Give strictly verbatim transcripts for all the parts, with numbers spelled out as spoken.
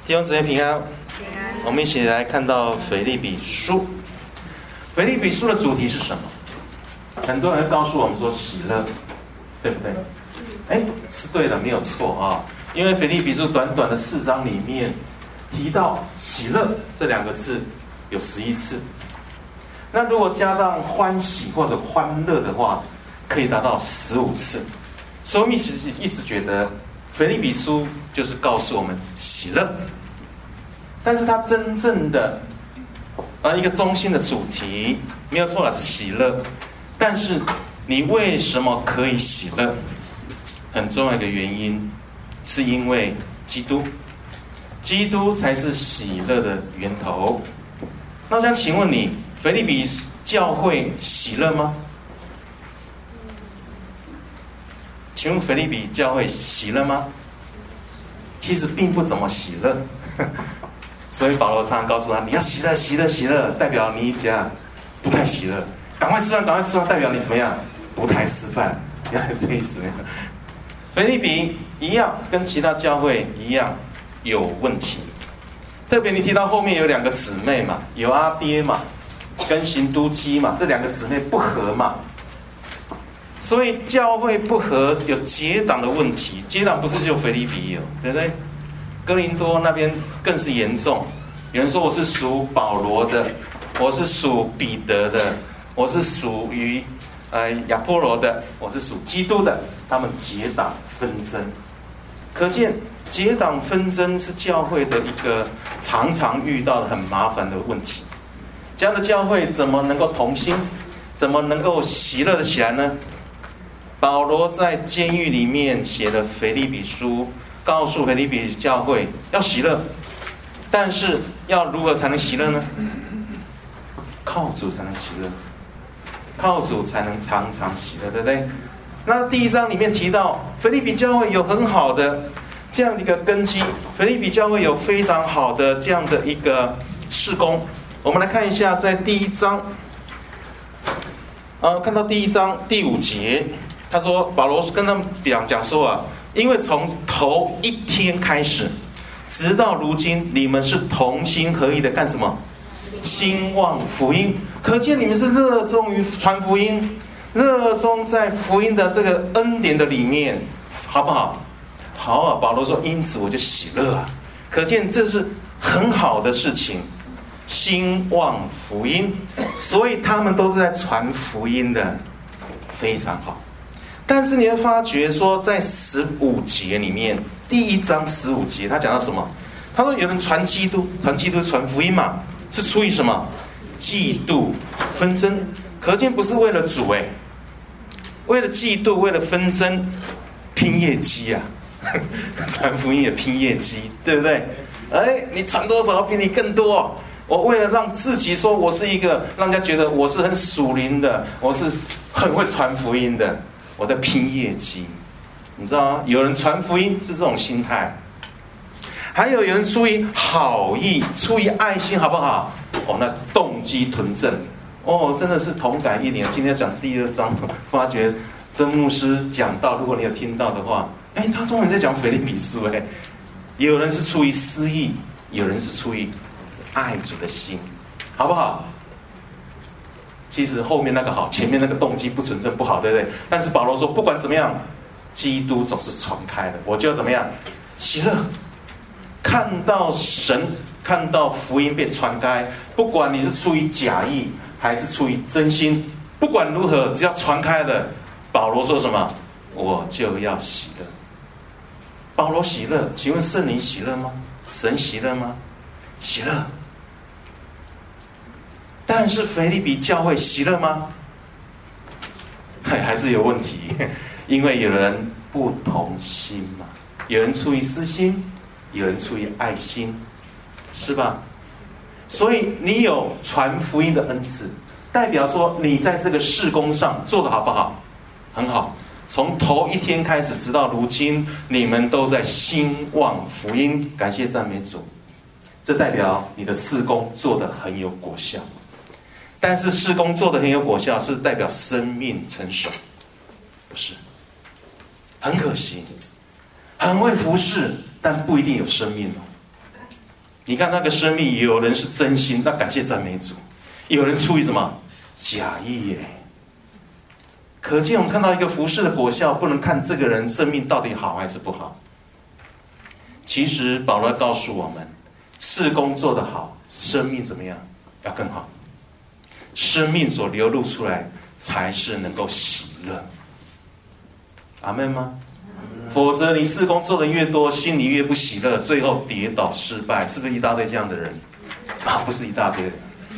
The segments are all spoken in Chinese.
弟兄姊妹平安。我们一起来看到腓立比书。腓立比书的主题是什么？很多人告诉我们说喜乐，对不对？哎，是对的，没有错啊。因为腓立比书短短的四章里面提到喜乐这两个字有十一次。那如果加上欢喜或者欢乐的话，可以达到十五次。所以我们一直一直觉得腓立比书就是告诉我们喜乐，但是它真正的呃一个中心的主题没有错了，是喜乐。但是你为什么可以喜乐？很重要的一个原因，是因为基督，基督才是喜乐的源头。那我想请问你，腓立比教会喜乐吗？请问腓立比教会喜乐吗？其实并不怎么喜乐，所以保罗常常告诉他：你要喜乐，喜乐，喜乐，代表你怎样不太喜乐。赶快吃饭，赶快吃饭，代表你怎么样不太吃饭。原来是这个意思。腓立比一样，跟其他教会一样有问题。特别你提到后面有两个姊妹嘛，有阿爹嘛，跟行都基嘛，这两个姊妹不和嘛。所以教会不和，有结党的问题。结党不是只有腓立比有，对不对？哥林多那边更是严重。有人说我是属保罗的，我是属彼得的，我是属于呃亚波罗的，我是属基督的。他们结党纷争，可见结党纷争是教会的一个常常遇到的很麻烦的问题。这样的教会怎么能够同心？怎么能够喜乐的起来呢？保罗在监狱里面写了腓立比书，告诉腓立比教会要喜乐，但是要如何才能喜乐呢？靠主才能喜乐，靠主才能常常喜乐，对不对？那第一章里面提到腓立比教会有很好的这样的一个根基，腓立比教会有非常好的这样的一个事工。我们来看一下，在第一章，呃，看到第一章第五节。他说保罗跟他们讲讲说啊，因为从头一天开始直到如今，你们是同心合意的干什么？兴旺福音。可见你们是热衷于传福音，热衷在福音的这个恩典的里面，好不好？好啊。保罗说因此我就喜乐啊。可见这是很好的事情，兴旺福音。所以他们都是在传福音的，非常好。但是你会发觉说，在十五节里面，第一章十五节，他讲到什么？他说有人传基督，传基督传福音嘛，是出于什么？嫉妒纷争。可见不是为了主哎，为了嫉妒，为了纷争，拼业绩啊！传福音也拼业绩，对不对？哎，你传多少比你更多。我为了让自己说我是一个，让人家觉得我是很属灵的，我是很会传福音的。我在拼业绩，你知道吗？有人传福音是这种心态，还有有人出于好意，出于爱心，好不好？哦，那动机纯正，哦，真的是同感一点。今天讲第二章，发觉曾牧师讲到，如果你有听到的话，哎，他专门在讲腓立比书，哎，有人是出于私意，有人是出于爱主的心，好不好？其实后面那个好，前面那个动机不纯正不好，对不对？但是保罗说，不管怎么样，基督总是传开的，我就要怎么样？喜乐。看到神，看到福音被传开，不管你是出于假意还是出于真心，不管如何，只要传开了，保罗说什么？我就要喜乐。保罗喜乐，请问圣灵喜乐吗？神喜乐吗？喜乐。但是腓立比教会喜乐吗？还是有问题，因为有人不同心嘛，有人出于私心，有人出于爱心，是吧？所以你有传福音的恩赐，代表说你在这个事工上做得好不好？很好。从头一天开始直到如今，你们都在兴旺福音，感谢赞美主。这代表你的事工做得很有果效。但是事工做得很有果效，是代表生命成熟，不是？很可惜，很会服侍，但不一定有生命哦。 你看那个生命，有人是真心，那感谢赞美主；有人出于什么假意耶。可见我们看到一个服事的果效，不能看这个人生命到底好还是不好。其实保罗告诉我们，事工做得好，生命怎么样？要更好。生命所流露出来，才是能够喜乐。阿们吗？否則你事工做得越多，心里越不喜乐，最后跌倒失败，是不是一大堆这样的人？啊，不是一大堆人。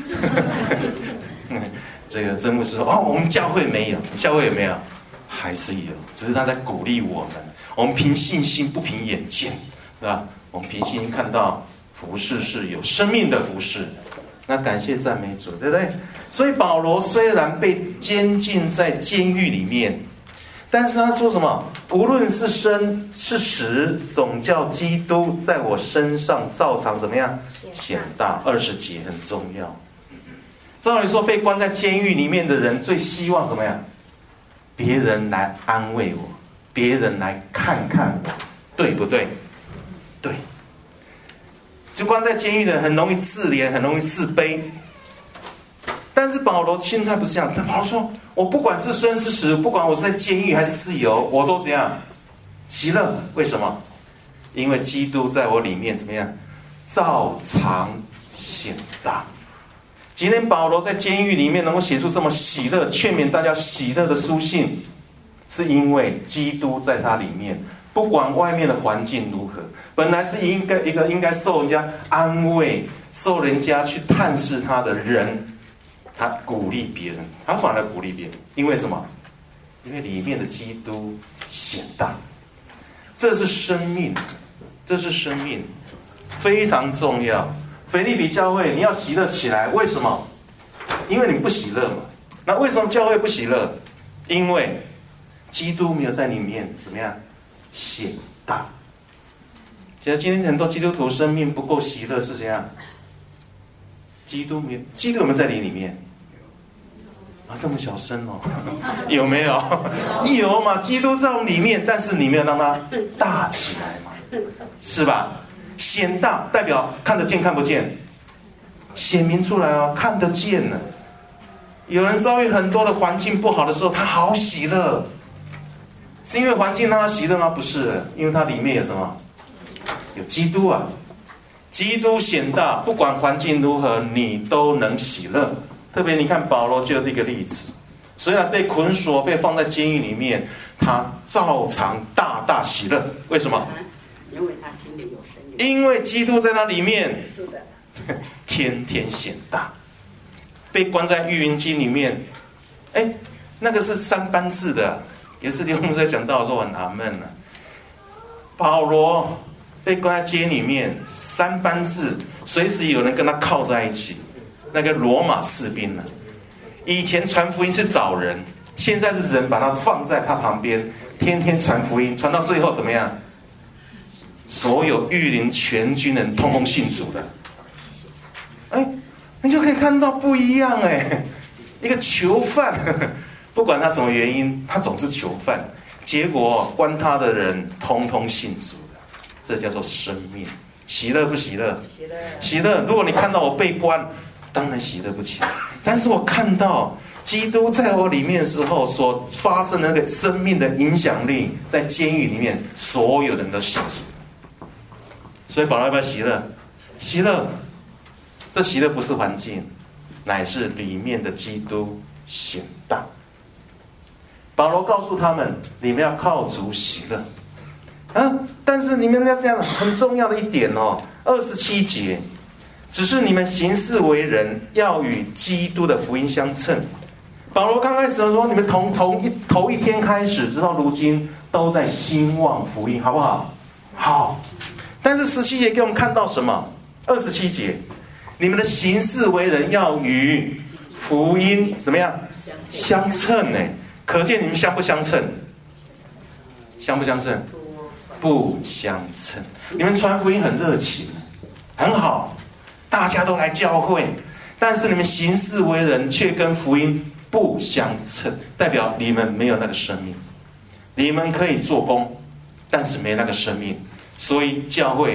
这个曾牧师说：“哦，我们教会没有，教会有没有？还是有，只是他在鼓励我们。我们凭信心，不凭眼见，是吧？我们凭信心看到服事是有生命的服事，那感谢赞美主，对不对？所以保罗虽然被监禁在监狱里面。”但是他说什么？无论是生是死，总叫基督在我身上照常怎么样显大。二十节很重要。照理说，被关在监狱里面的人最希望怎么样？别人来安慰我，别人来看看我，对不对？对。就关在监狱的人很容易自怜，很容易自卑。但是保罗心态不是这样，保罗说：“我不管是生是死，不管我是在监狱还是自由，我都怎样喜乐？为什么？因为基督在我里面怎么样，照常显大。”今天保罗在监狱里面能够写出这么喜乐、劝勉大家喜乐的书信，是因为基督在他里面，不管外面的环境如何，本来是应该一个应该受人家安慰、受人家去探视他的人。他鼓励别人，他反而鼓励别人，因为什么？因为里面的基督显大，这是生命，这是生命，非常重要。腓立比教会，你要喜乐起来，为什么？因为你不喜乐嘛。那为什么教会不喜乐？因为基督没有在里面怎么样显大。其实今天很多基督徒生命不够喜乐是怎样？基督没有，基督有没有在你里面？啊，这么小声哦，有没有？有嘛？基督在我们里面，但是你没有让它大起来嘛，是吧？显大代表看得见看不见，显明出来哦，看得见呢。有人遭遇很多的环境不好的时候，他好喜乐，是因为环境让他喜乐吗？不是，因为他里面有什么？有基督啊。基督显大，不管环境如何，你都能喜乐。特别你看保罗就是一个例子，虽然被捆锁，被放在监狱里面，他照常大大喜乐。为什么？ 因为他心里有神。 因为基督在他里面， 是的， 天天显大。被关在御云经里面，哎，那个是三班制的，也是刘牧师在讲道的时候很纳闷了。保罗被关在监里面，三班制，随时有人跟他靠在一起。那个罗马士兵呢？以前传福音是找人，现在是人把他放在他旁边，天天传福音，传到最后怎么样？所有御林全军人通通信主的。哎，你就可以看到不一样哎，一个囚犯，不管他什么原因，他总是囚犯，结果关他的人通通信主。这叫做生命，喜乐不喜乐？喜乐。喜乐。如果你看到我被关，当然喜乐不起来。但是我看到基督在我里面的时候，所发生的那个生命的影响力，在监狱里面，所有人都信主。所以保罗要不要喜乐？喜乐。这喜乐不是环境，乃是里面的基督显大。保罗告诉他们，你们要靠主喜乐。啊！但是你们要这样很重要的一点哦，二十七节，只是你们行事为人要与基督的福音相称。保罗刚开始说，你们从从一头一天开始，直到如今都在兴旺福音，好不好？好。但是十七节给我们看到什么？二十七节，你们的行事为人要与福音怎么样相称呢？可见你们相不相称？相不相称？不相称。你们传福音很热情，很好，大家都来教会，但是你们行事为人却跟福音不相称，代表你们没有那个生命。你们可以做工，但是没那个生命，所以教会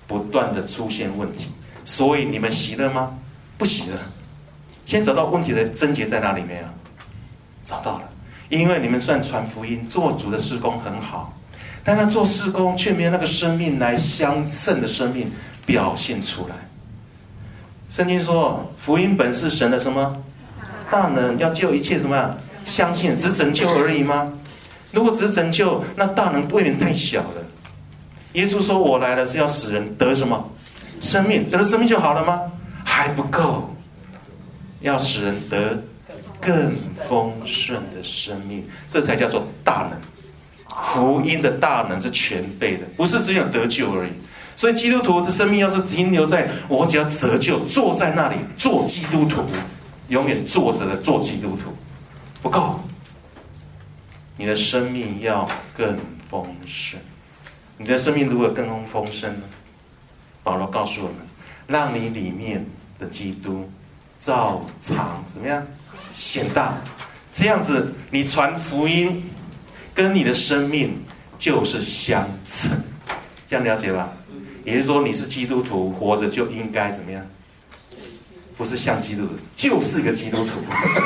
不断的出现问题。所以你们喜乐吗？不喜乐。先找到问题的症结在哪里没有？找到了。因为你们算传福音做主的事工很好，但他做事工却没有那个生命来相称的生命表现出来。圣经说福音本是神的什么大能，要救一切什么呀？相信。只拯救而已吗？如果只是拯救，那大能未免太小了。耶稣说我来了是要使人得什么生命，得了生命就好了吗？还不够，要使人得更丰盛的生命，这才叫做大能。福音的大能是全备的，不是只有得救而已。所以基督徒的生命要是停留在我只要得救，坐在那里做基督徒，永远坐着的做基督徒不够，你的生命要更丰盛。你的生命如果更丰盛呢？保罗告诉我们，让你里面的基督照常怎么样显大，这样子你传福音跟你的生命就是相称，这样了解吧？也就是说你是基督徒，活着就应该怎么样？不是像基督徒，就是一个基督徒。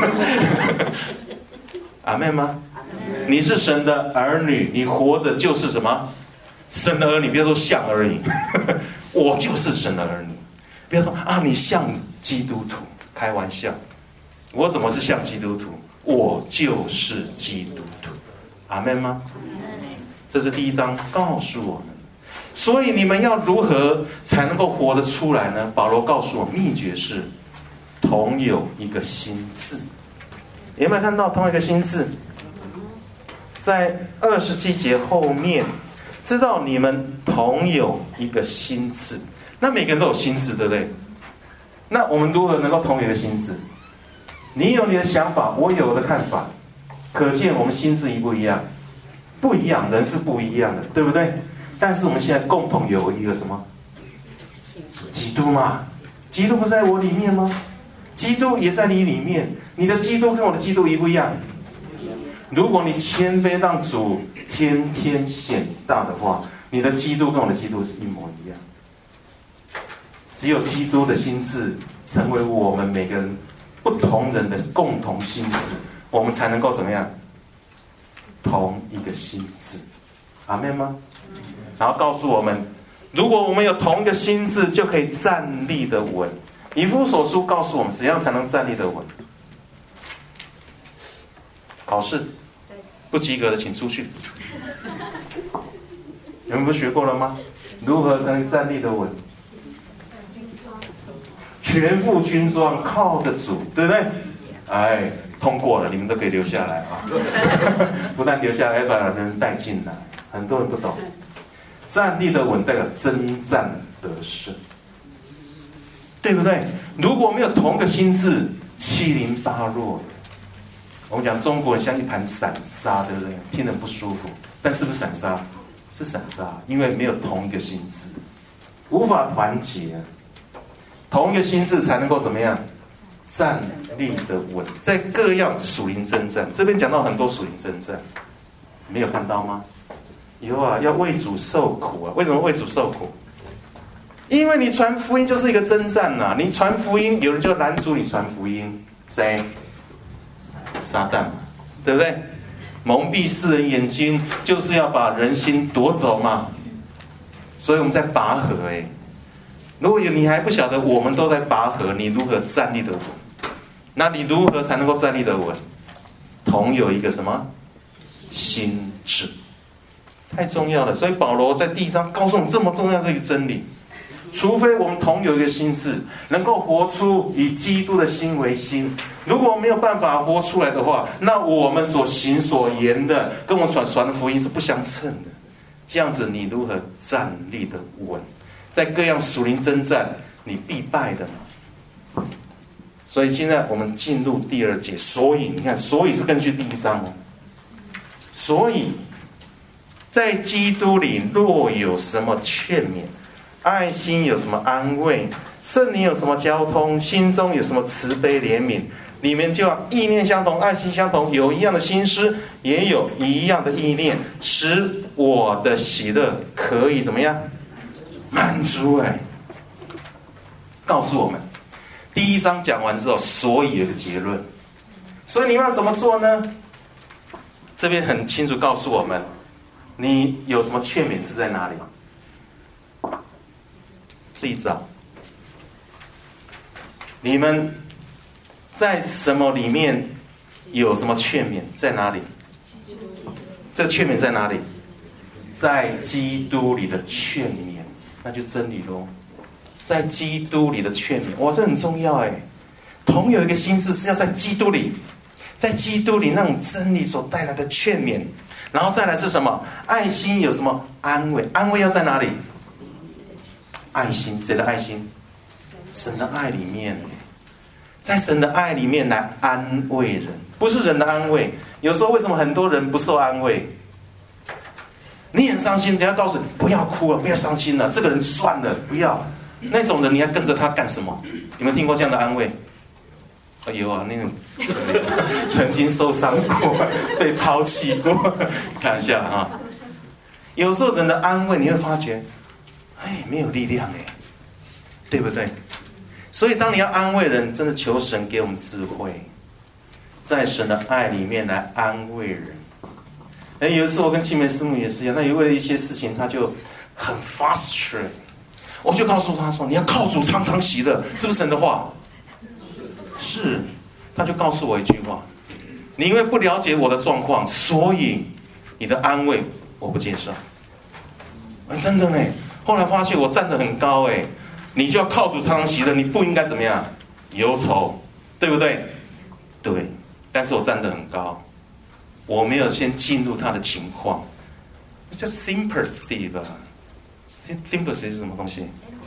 阿们吗？你是神的儿女，你活着就是什么？神的儿女，不要说像而已。我就是神的儿女，不要说啊你像基督徒，开玩笑。我怎么是像基督徒？我就是基督徒。阿们吗？这是第一章告诉我们。所以你们要如何才能够活得出来呢？保罗告诉我，秘诀是同有一个心志。有没有看到同一个心志？在二十七节后面，知道你们同有一个心志。那每个人都有心志，对不对？那我们如何能够同有一个心志？你有你的想法，我有我的看法，可见我们心志一不一样？不一样，人是不一样的，对不对？但是我们现在共同有一个什么？基督嘛，基督不在我里面吗？基督也在你里面。你的基督跟我的基督一不一样？如果你谦卑让主天天显大的话，你的基督跟我的基督是一模一样。只有基督的心志成为我们每个人不同人的共同心志，我们才能够怎么样？同一个心志。阿们吗？然后告诉我们，如果我们有同一个心志，就可以站立得稳。以弗所书告诉我们，怎样才能站立得稳？考试不及格的请出去。你们不是学过了吗？如何能站立得稳？全副军装，靠着主，对不对？哎，通过了，你们都可以留下来啊！不但留下来，还把人带进来。很多人不懂，站立的稳代表征战得胜，对不对？如果没有同个心志，七零八落的。我们讲中国人像一盘散沙，对不对？听着不舒服，但是不是散沙？是散沙，因为没有同一个心志，无法团结。同一个心志才能够怎么样？站立得稳，在各样属灵征战。这边讲到很多属灵征战，没有看到吗？有啊，要为主受苦啊！为什么为主受苦？因为你传福音就是一个征战呐、啊！你传福音，有人就拦阻你传福音，谁？撒旦嘛，对不对？蒙蔽世人眼睛，就是要把人心夺走嘛。所以我们在拔河哎、欸。如果有你还不晓得，我们都在拔河，你如何站立得稳？那你如何才能够站立得稳？同有一个什么心志？太重要了，所以保罗在第一章告诉我们这么重要的一个真理：除非我们同有一个心志，能够活出以基督的心为心。如果没有办法活出来的话，那我们所行所言的，跟我们传传的福音是不相称的。这样子，你如何站立得稳？在各样属灵征战，你必败的嘛。所以现在我们进入第二节，所以你看，所以是根据第一章哦。所以在基督里若有什么劝勉，爱心有什么安慰，圣灵有什么交通，心中有什么慈悲怜悯，你们就要意念相同，爱心相同，有一样的心思，也有一样的意念，使我的喜乐可以怎么样？ 满足哎，告诉我们，第一章讲完之后，所以有个结论，所以你们要怎么做呢？这边很清楚告诉我们，你有什么劝勉是在哪里？自己找。你们在什么里面有什么劝勉？在哪里？这个劝勉在哪里？在基督里的劝勉，那就真理咯。在基督里的劝勉，哇，这很重要哎。同有一个心思是要在基督里，在基督里那种真理所带来的劝勉，然后再来是什么？爱心有什么安慰？安慰要在哪里？爱心，谁的爱心？神的爱里面，在神的爱里面来安慰人，不是人的安慰。有时候为什么很多人不受安慰？你很伤心，人家告诉你不要哭了，不要伤心了，这个人算了，不要。那种人你还跟着他干什么？你们听过这样的安慰？哎有啊，那种曾经受伤过，被抛弃过，看一下啊。有时候人的安慰你会发觉，哎，没有力量哎，对不对？所以当你要安慰人，真的求神给我们智慧，在神的爱里面来安慰人。哎，有一次我跟青梅师母也是一样，那也为了一些事情，他就很 frustrated， 我就告诉他说：“你要靠主常常喜乐，是不是神的话？”是，他就告诉我一句话：“你因为不了解我的状况，所以你的安慰我不接受。”哎，真的呢。后来发现我站得很高哎，你就要靠主常常喜乐，你不应该怎么样忧愁，对不对？对，但是我站得很高。我没有先进入他的情况，叫 sympathy 吧 ？sympathy 是什么东西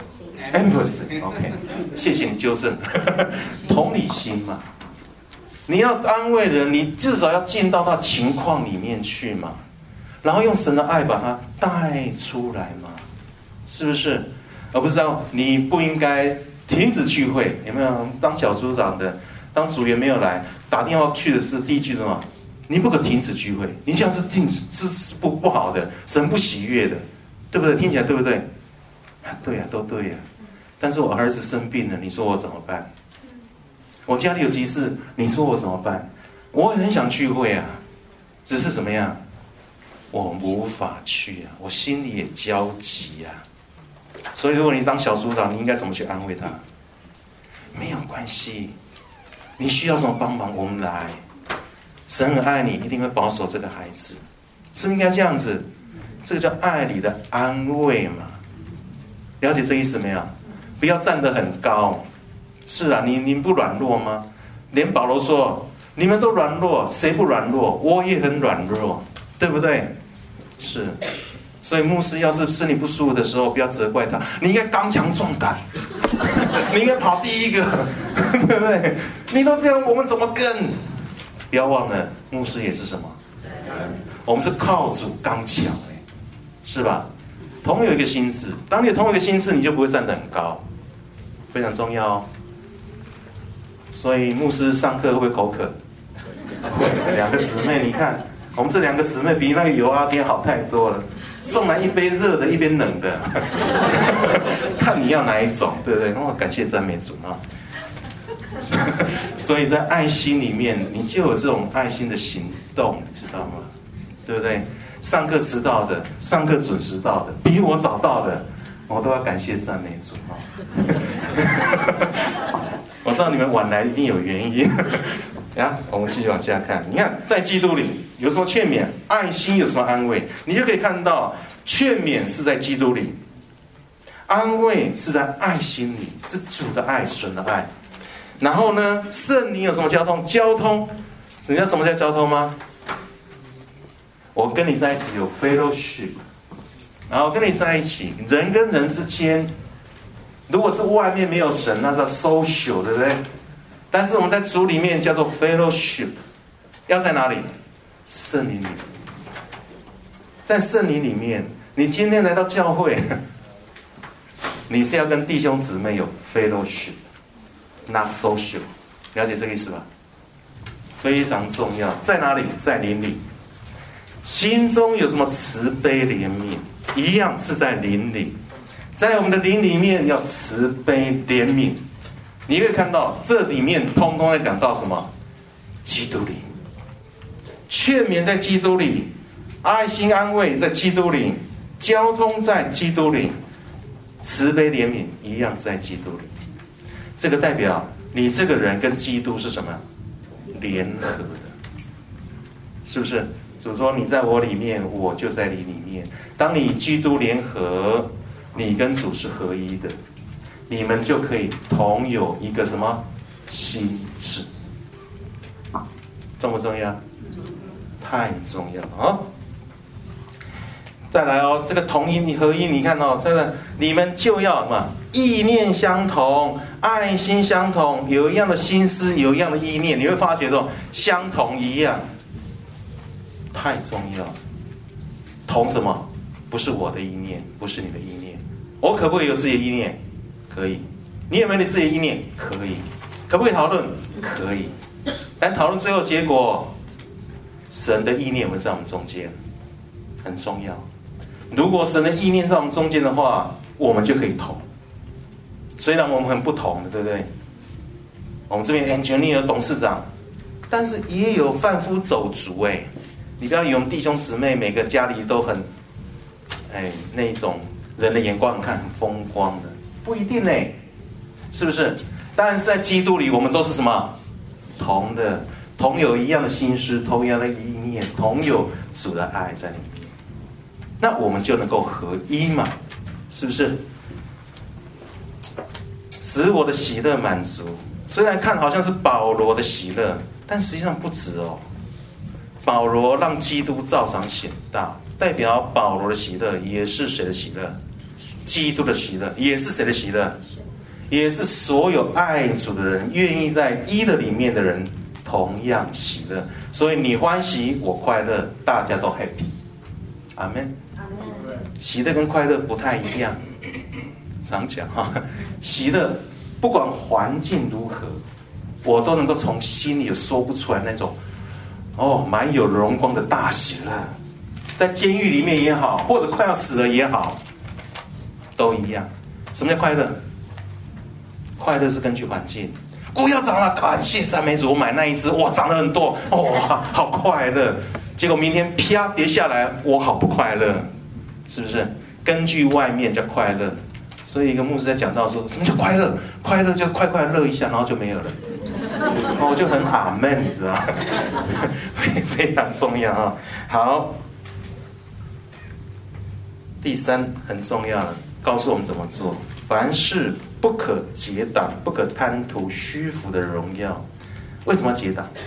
？empathy。OK， 谢谢你纠正。同理心嘛，你要安慰人，你至少要进到他情况里面去嘛，然后用神的爱把他带出来嘛，是不是？而不是让你不应该停止聚会，有没有？当小组长的，当组员没有来，打电话去的是第一句什么？你不可停止聚会，你这样是停止是不不好的，神不喜悦的，对不对？听起来对不对？啊，对呀、啊，都对呀、啊。但是我儿子生病了，你说我怎么办？我家里有急事，你说我怎么办？我也很想聚会啊，只是怎么样？我无法去啊，我心里也焦急啊。所以，如果你当小组长，你应该怎么去安慰他？没有关系，你需要什么帮忙，我们来。神很爱你，一定会保守这个孩子，是不是应该这样子？这个叫爱里的安慰嘛。了解这意思没有？不要站得很高。是啊，你你不软弱吗？连保罗说，你们都软弱，谁不软弱？我也很软弱，对不对？是。所以牧师要是身体不舒服的时候，不要责怪他，你应该刚强壮胆，你应该跑第一个，对不对？你都这样，我们怎么跟？不要忘了，牧师也是什么？我们是靠主刚强，是吧？同有一个心志，当你有同有一个心志，你就不会站得很高，非常重要哦。所以牧师上课会不会口渴？两个姊妹，你看，我们这两个姊妹比那个油阿爹好太多了。送来一杯热的，一杯冷的，看你要哪一种，对不对？哦，感谢赞美主啊！所以在爱心里面，你就有这种爱心的行动，你知道吗？对不对？上课迟到的，上课准时到的，比我早到的，我都要感谢赞美主啊！我知道你们晚来一定有原因。啊，我们继续往下看。你看，在基督里有什么劝勉？爱心有什么安慰？你就可以看到，劝勉是在基督里，安慰是在爱心里，是主的爱，神的爱。然后呢，圣灵有什么交通？交通，你知道什么叫交通吗？我跟你在一起有 fellowship， 然后跟你在一起，人跟人之间，如果是外面没有神，那叫 social， 对不对？但是我们在主里面叫做 fellowship， 要在哪里？圣灵里，在圣灵里面，你今天来到教会，你是要跟弟兄姊妹有 fellowship， not social， 了解这个意思吧？非常重要，在哪里？在灵里。心中有什么慈悲怜悯，一样是在灵里。 在我们的灵里面要慈悲怜悯。你会看到这里面通通在讲到什么？基督里，劝勉在基督里，爱心安慰在基督里，交通在基督里，慈悲怜悯一样在基督里。这个代表你这个人跟基督是什么？联合的，是不是？主说你在我里面，我就在你里面。当你基督联合，你跟主是合一的，你们就可以同有一个什么心智。重不重要？太重要了啊！再来哦，这个同一合一，你看哦，这个你们就要什么？意念相同，爱心相同，有一样的心思，有一样的意念，你会发觉到相同一样，太重要。同什么？不是我的意念，不是你的意念。我可不可以有自己的意念？可以。你有没有你自己的意念？可以。可不可以讨论？可以。但讨论最后结果，神的意念有没有在我们中间？很重要。如果神的意念在我们中间的话，我们就可以同。虽然我们很不同的，对不对？我们这边 engineer 董事长，但是也有贩夫走卒哎。你不要以为我们弟兄姊妹每个家里都很，哎，那一种人的眼光看很风光的，不一定呢，是不是？但是在基督里，我们都是什么？同的，同有一样的心思，同样的意念，同有主的爱在里面，那我们就能够合一嘛，是不是？使我的喜乐满足。虽然看好像是保罗的喜乐，但实际上不止哦。保罗让基督照常显大，代表保罗的喜乐也是谁的喜乐？基督的喜乐也是谁的喜乐？也是所有爱主的人，愿意在一的里面的人同样喜乐。所以你欢喜，我快乐，大家都 happy。阿们。喜乐跟快乐不太一样，常讲哈，喜乐不管环境如何，我都能够从心里说不出来那种哦，蛮有荣光的大喜乐。在监狱里面也好，或者快要死了也好，都一样。什么叫快乐？快乐是根据环境，股票涨了，感谢赞美主，我买那一只，哇，涨了很多，哇，好快乐。结果明天啪跌下来，我好不快乐，是不是？根据外面叫快乐。所以一个牧师在讲到说，什么叫快乐？快乐就快快乐一下，然后就没有了。哦，就很阿闷，你知道吗？非常重要啊。好，第三很重要了，告诉我们怎么做。凡事不可结党，不可贪图虚浮的荣耀。为什么要结党？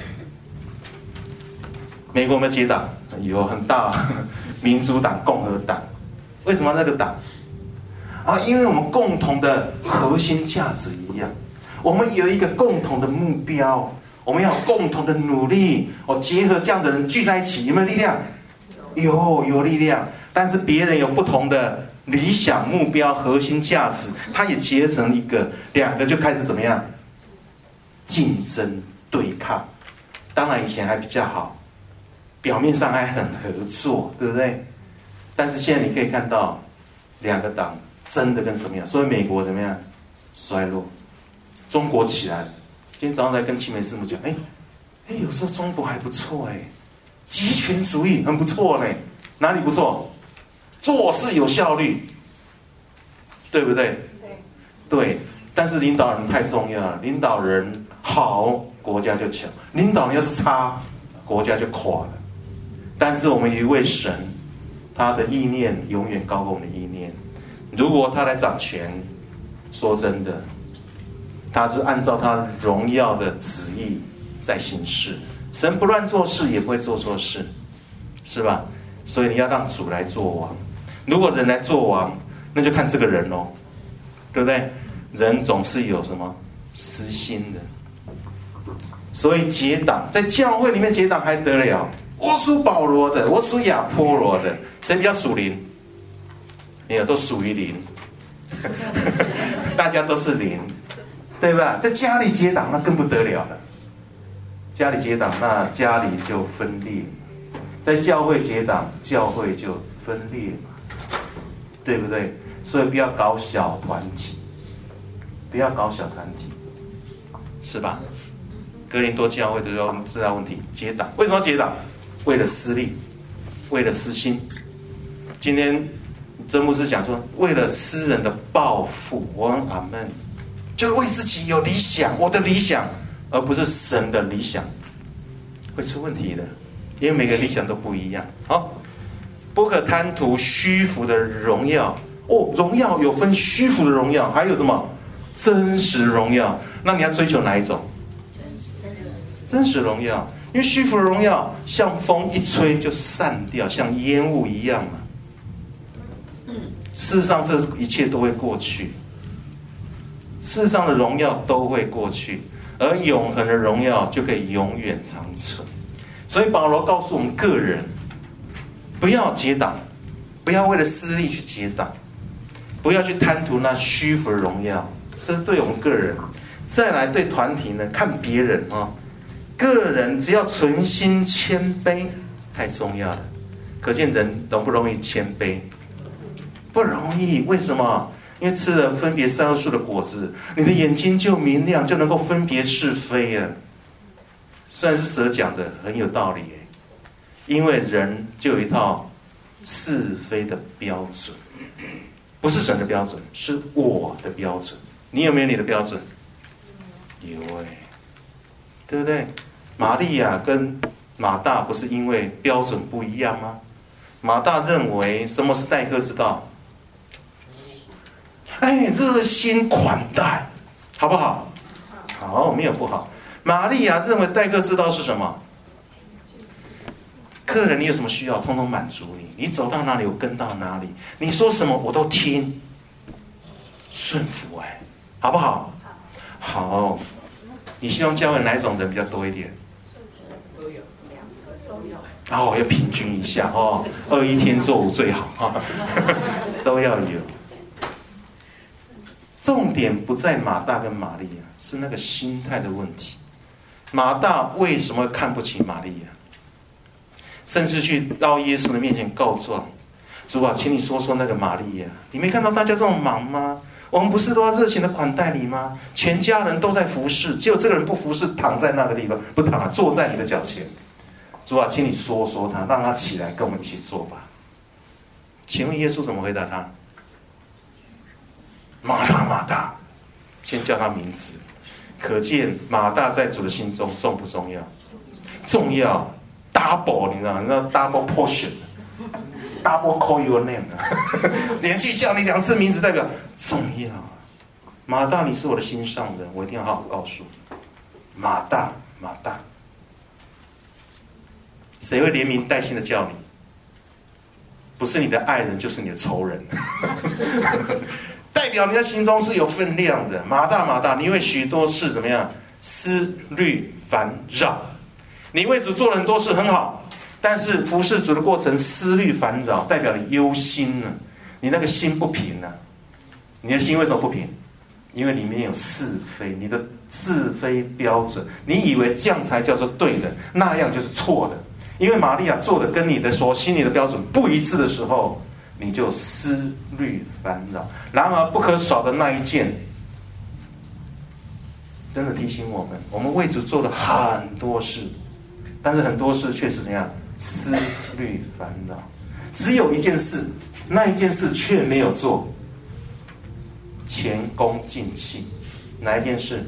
美国有没有结党？有，很大，民主党、共和党。为什么那个党？啊，因为我们共同的核心价值一样，我们有一个共同的目标，我们要有共同的努力。哦，结合这样的人聚在一起，有没有力量？有，有力量。但是别人有不同的理想目标、核心价值，它也结成一个，两个就开始怎么样？竞争对抗。当然以前还比较好，表面上还很合作，对不对？但是现在你可以看到，两个党真的跟什么样？所以美国怎么样？衰落。中国起来了。今天早上在跟青梅师母讲，哎，哎，有时候中国还不错哎，极权主义很不错嘞。哪里不错？做事有效率，对不对？对。对。但是领导人太重要了，领导人好，国家就强；领导人要是差，国家就垮了。但是我们有一位神，他的意念永远高过我们的意念。如果他来掌权，说真的，他是按照他荣耀的旨意在行事。神不乱做事，也不会做错事，是吧？所以你要让主来做王。如果人来做王，那就看这个人哦，对不对？人总是有什么私心的，所以结党，在教会里面结党还得了？我属保罗的，我属亚波罗的，谁比较属灵？没有，都属于灵，大家都是灵，对吧？在家里结党那更不得了了，家里结党那家里就分裂，在教会结党，教会就分裂嘛，对不对？ 所以不要搞小团体，不要搞小团体，是吧？哥林多教会都有这大问题，结党。为什么要结党？为了私利，为了私心。今天曾牧师讲说，为了私人的抱负，我们阿们，就是为自己有理想，我的理想，而不是神的理想，会出问题的，因为每个理想都不一样。好，不可贪图虚浮的荣耀。哦，荣耀有分虚浮的荣耀，还有什么真实荣耀？那你要追求哪一种？真实荣耀。因为虚浮的荣耀像风一吹就散掉，像烟雾一样嘛。事实上，这一切都会过去。世上的荣耀都会过去，而永恒的荣耀就可以永远长存。所以保罗告诉我们个人，不要结党，不要为了私利去结党，不要去贪图那虚浮的荣耀。这是对我们个人。再来对团体呢，看别人啊。个人只要存心谦卑，太重要了。可见人容不容易谦卑？不容易。为什么？因为吃了分别善恶树的果子，你的眼睛就明亮，就能够分别是非了。虽然是蛇讲的，很有道理。因为人就有一套是非的标准，不是神的标准，是我的标准。你有没有你的标准？有哎，对不对？玛利亚跟马大不是因为标准不一样吗？马大认为什么是待客之道？哎，热心款待，好不好？好，没有不好。玛利亚认为待客之道是什么？客人你有什么需要，通通满足你。你走到哪里，我跟到哪里。你说什么，我都听，顺服哎，好不好？好。你希望教会哪一种人比较多一点？ 都有，两个都有。 哦，要平均一下哦，二一天作五最好哈，都要有。重点不在马大跟玛利亚，是那个心态的问题。马大为什么看不起玛利亚？甚至去到耶稣的面前告状：“主啊，请你说说那个玛利亚，你没看到大家这么忙吗？我们不是都要热情的款待你吗？全家人都在服侍，只有这个人不服侍，躺在那个地方，不躺，坐在你的脚前。主啊，请你说说他，让他起来跟我们一起做吧。”请问耶稣怎么回答他？马大，马大，先叫他名字。可见马大在主的心中重不重要？重要 ，double， 你知道吗？你知道 double portion。Double call your name， 连续叫你两次名字，代表重要。马大，你是我的心上人，我一定要好好告诉你。马大，马大，谁会连名带姓的叫你？不是你的爱人，就是你的仇人。代表你在心中是有分量的。马大，马大，你为许多事怎么样？思虑烦扰。你为主做了很多事，很好。但是服侍主的过程思虑烦扰，代表你忧心呢，你那个心不平呢、啊。你的心为什么不平？因为里面有是非，你的是非标准，你以为这样才叫做对的，那样就是错的。因为玛利亚做的跟你的所心里的标准不一致的时候，你就思虑烦扰。然而不可少的那一件，真的提醒我们，我们为主做了很多事，但是很多事却是怎样？思虑烦恼。只有一件事，那一件事却没有做，前功尽弃。哪一件事？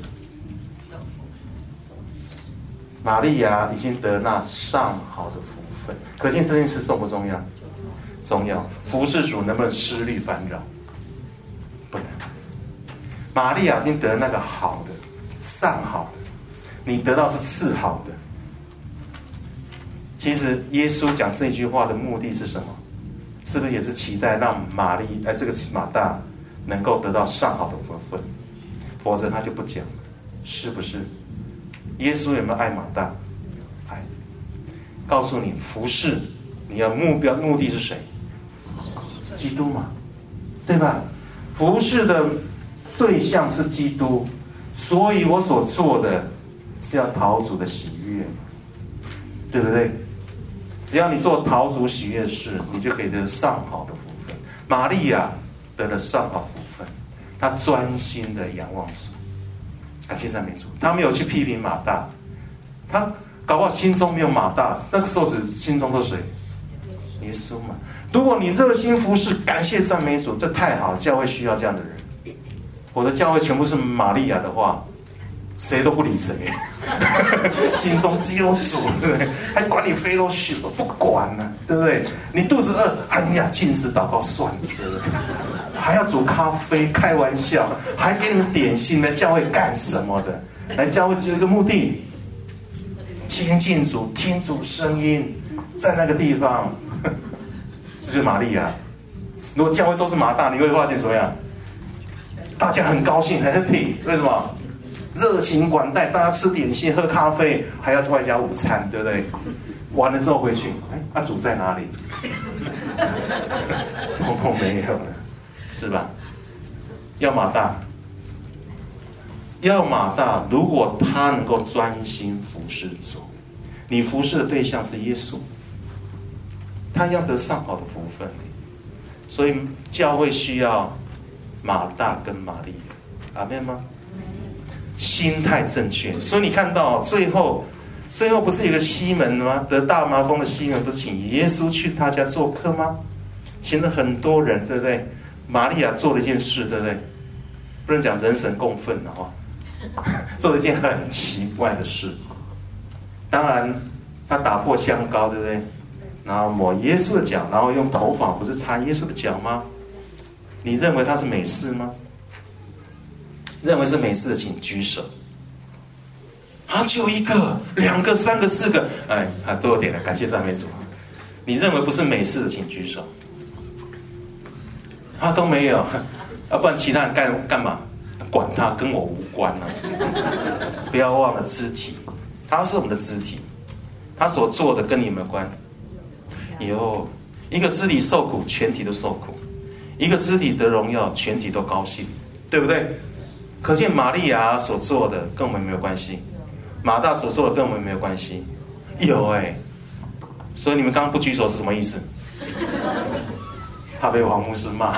玛利亚已经得那上好的福分，可见这件事重不重要？重要。服侍主能不能思虑烦扰？不能。玛利亚已经得那个好的、上好的，你得到是次好的。其实耶稣讲这句话的目的是什么？是不是也是期待让玛丽哎这个马大能够得到上好的福分？否则他就不讲了，是不是？耶稣有没有爱马大？爱。告诉你，服侍你要目标目的是谁？基督嘛，对吧？服侍的对象是基督，所以我所做的是要讨主的喜悦，对不对？只要你做讨主喜悦的事，你就可以得上好的福分。玛利亚得了上好福分，他专心的仰望主，感谢赞美主。他没有去批评马大，他搞不好心中没有马大，那个时候只心中都是谁？耶稣嘛。如果你热心服侍，感谢赞美主，这太好，教会需要这样的人。我的教会全部是玛利亚的话，谁都不理谁，心中只有主，对不对？还管你非都许不管呢、啊，对不对？你肚子饿，哎呀，禁食祷告算了，对不对？还要煮咖啡，开玩笑，还给你们点心，来教会干什么的？来教会只有一个目的，亲近主，听主声音，在那个地方。这就是玛利亚。如果教会都是马大，你会发现怎么样？大家很高兴，很 happy， 为什么？热情管待，大家吃点心、喝咖啡，还要外加午餐，对不对？完了之后回去，哎，那、啊、主在哪里？通通没有了，是吧？要马大，要马大。如果他能够专心服侍主，你服侍的对象是耶稣。他要得上好的福分，所以教会需要马大跟玛利亚，阿们吗？心态正确，所以你看到最后，最后不是有个西门吗？得大麻风的西门不是请耶稣去他家做客吗？请了很多人，对不对？玛利亚做了一件事，对不对？不能讲人神共愤了哈，做了一件很奇怪的事。当然，他打破香膏，对不对？然后抹耶稣的脚，然后用头发不是擦耶稣的脚吗？你认为他是美事吗？认为是美事的请举手。啊，就一个、两个、三个、四个，哎，啊，都有点了，感谢赞美主。你认为不是美事的请举手。啊，都没有，啊，不然其他人干干嘛？管他，跟我无关啊！不要忘了肢体，他是我们的肢体，他所做的跟你们有关。有一个肢体受苦，全体都受苦；一个肢体得荣耀，全体都高兴，对不对？可见玛利亚所做的跟我们没有关系，马大所做的跟我们没有关系。有哎、欸，所以你们刚刚不举手是什么意思？怕被王牧师骂，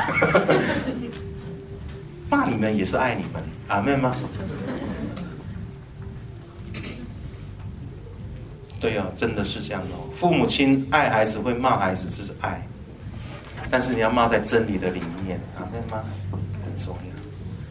骂你们也是爱你们，阿们吗？对啊，真的是这样的、哦。父母亲爱孩子会骂孩子，这是爱，但是你要骂在真理的里面，阿们吗？很重要。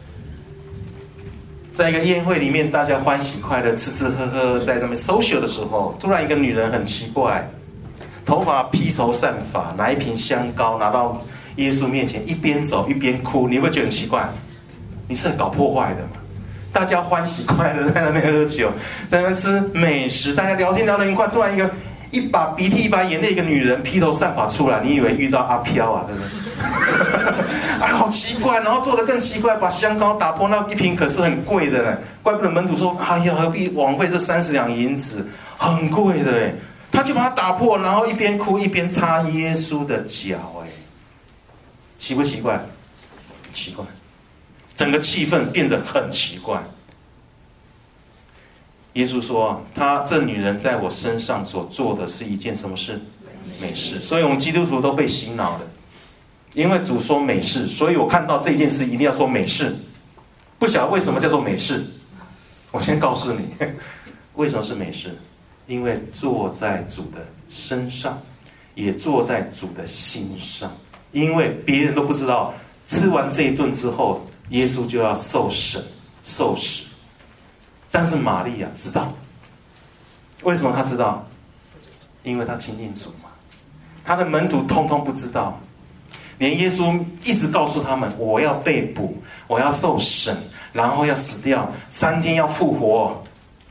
在一个宴会里面，大家欢喜快乐，吃吃喝喝，在那边 social 的时候，突然一个女人很奇怪，头发披头散发，拿一瓶香膏拿到耶稣面前，一边走一边哭，你会觉得很奇怪？你是搞破坏的吗？大家欢喜快乐在那边喝酒，在那边吃美食，大家聊天聊得很快，突然一个一把鼻涕一把眼泪，一个女人披头散发出来，你以为遇到阿飘啊，对不对？哎，好奇怪，然后做得更奇怪，把香膏打破，那一瓶可是很贵的嘞，怪不得门徒说，哎呀，何必枉费这三十两银子，很贵的哎，他就把它打破，然后一边哭一边擦耶稣的脚，哎，奇不奇怪？奇怪。整个气氛变得很奇怪。耶稣说：“他这女人在我身上所做的是一件什么事？美事。所以我们基督徒都被洗脑的，因为主说美事，所以我看到这件事一定要说美事。不晓得为什么叫做美事，我先告诉你，为什么是美事？因为坐在主的身上，也坐在主的心上。因为别人都不知道，吃完这一顿之后。”耶稣就要受审、受死，但是玛利亚知道，为什么他知道？因为他亲近主嘛。他的门徒通通不知道，连耶稣一直告诉他们：“我要被捕，我要受审，然后要死掉，三天要复活。”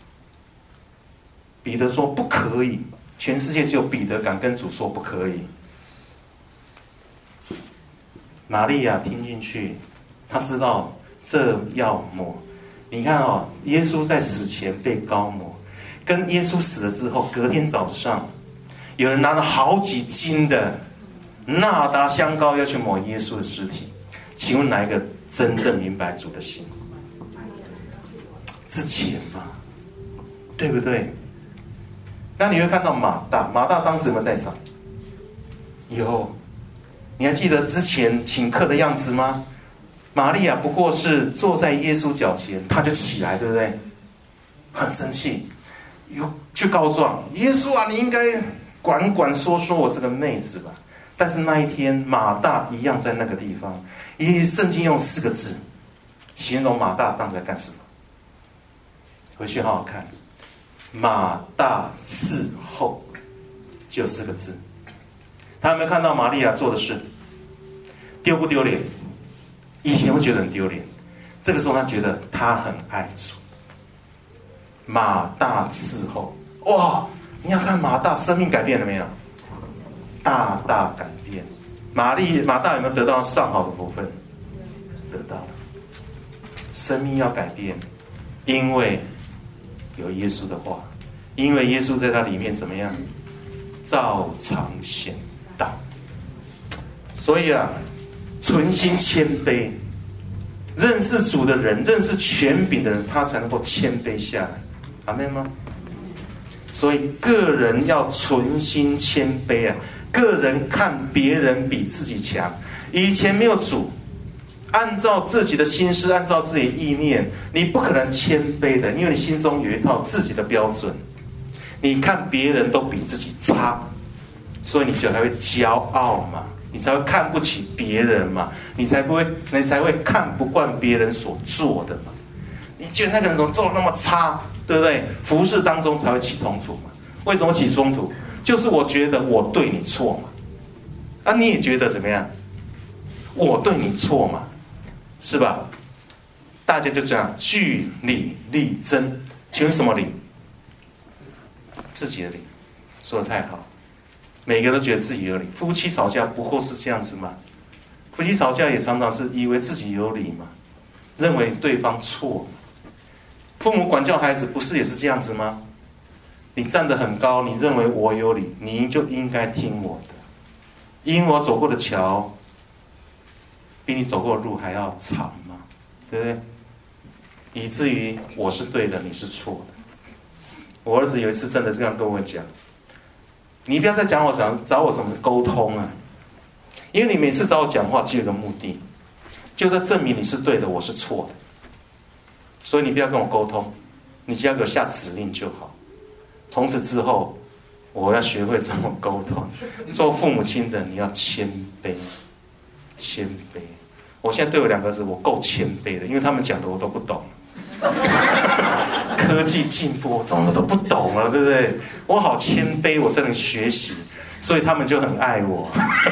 彼得说：“不可以！”全世界只有彼得敢跟主说不可以。玛利亚听进去。他知道这要抹，你看哦，耶稣在死前被膏抹，跟耶稣死了之后，隔天早上，有人拿了好几斤的纳达香膏要去抹耶稣的尸体。请问哪一个真正明白主的心？之前嘛，对不对？那你会看到马大，马大当时有没有在场？有。 你还记得之前请客的样子吗？玛利亚不过是坐在耶稣脚前，她就起来，对不对？很生气，又去告状耶稣啊，你应该管管说说我这个妹子吧。但是那一天马大一样在那个地方，因为圣经用四个字形容马大当时在干什么，回去好好看，马大伺候，就四个字。他有没有看到玛利亚做的事？丢不丢脸？以前会觉得很丢脸，这个时候他觉得他很爱主。马大伺候，哇！你要看马大生命改变了没有？大大改变。玛丽马大有没有得到上好的福分？得到了。生命要改变，因为有耶稣的话，因为耶稣在他里面怎么样？照常显大。所以啊，存心谦卑，认识主的人，认识权柄的人，他才能够谦卑下来。阿们吗？所以个人要存心谦卑啊，个人看别人比自己强。以前没有主，按照自己的心思，按照自己的意念，你不可能谦卑的，因为你心中有一套自己的标准。你看别人都比自己差，所以你就才会骄傲嘛，你才会看不起别人嘛，你才不会，你才会看不惯别人所做的嘛。你觉得那个人怎么做得那么差，对不对？服事当中才会起冲突嘛。为什么起冲突？就是我觉得我对你错嘛，啊，你也觉得怎么样？我对你错嘛，是吧？大家就这样据理力争。请问什么理？自己的理。说得太好，每个人都觉得自己有理。夫妻吵架不过是这样子嘛，夫妻吵架也常常是以为自己有理嘛，认为对方错。父母管教孩子不是也是这样子吗？你站得很高，你认为我有理，你就应该听我的，因我走过的桥比你走过的路还要长嘛，对不对？以至于我是对的，你是错的。我儿子有一次真的这样跟我讲，你不要再讲我找找我怎么沟通啊，因为你每次找我讲话只有一个目的，就在证明你是对的，我是错的。所以你不要跟我沟通，你只要给我下指令就好。从此之后，我要学会怎么沟通。做父母亲的，你要谦卑，谦卑。我现在对我两个儿子，我够谦卑的，因为他们讲的我都不懂。科技进步，我怎么都不懂了，对不对？我好谦卑，我才能学习，所以他们就很爱我。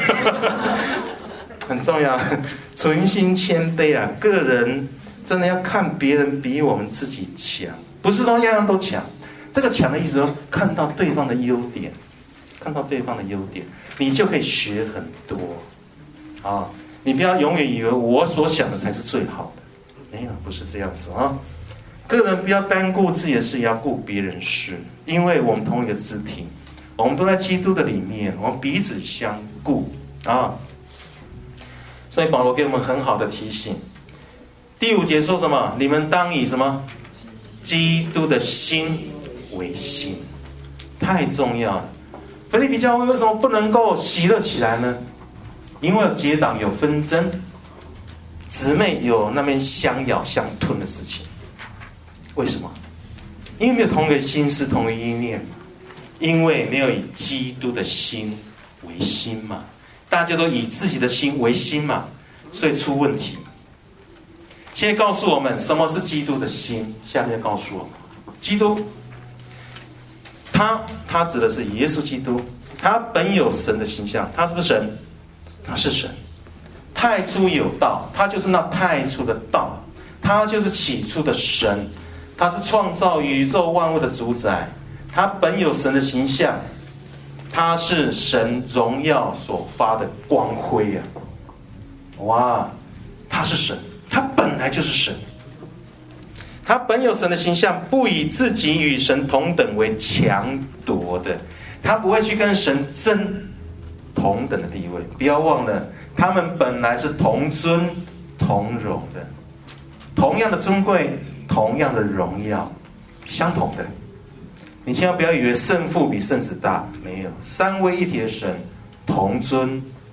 很重要，存心谦卑啊！个人真的要看别人比我们自己强，不是说样样都强。这个强的意思说，看到对方的优点，看到对方的优点，你就可以学很多啊！你不要永远以为我所想的才是最好的，没有，不是这样子啊！个人不要单顾自己的事，也要顾别人事，因为我们同一个肢体，我们都在基督的里面，我们彼此相顾啊！所以保罗给我们很好的提醒。第五节说什么？你们当以什么？基督的心为心，太重要了。腓立比教会为什么不能够喜乐起来呢？因为有结党，有纷争，姊妹有那边相咬相吞的事情。为什么？因为没有同一个心思，同一个意念，因为没有以基督的心为心嘛。大家都以自己的心为心嘛，所以出问题。现在告诉我们什么是基督的心，下面告诉我们，基督他他指的是耶稣基督，他本有神的形象，他是不是神？他是神。太初有道，他就是那太初的道，他就是起初的神，他是创造宇宙万物的主宰，他本有神的形象，他是神荣耀所发的光辉啊！哇，他是神，他本来就是神，他本有神的形象，不以自己与神同等为强夺的，他不会去跟神争同等的地位。不要忘了，他们本来是同尊同荣的，同样的尊贵，同样的荣耀，相同的。你千万不要以为圣父比圣子大，没有，三位一体的神同尊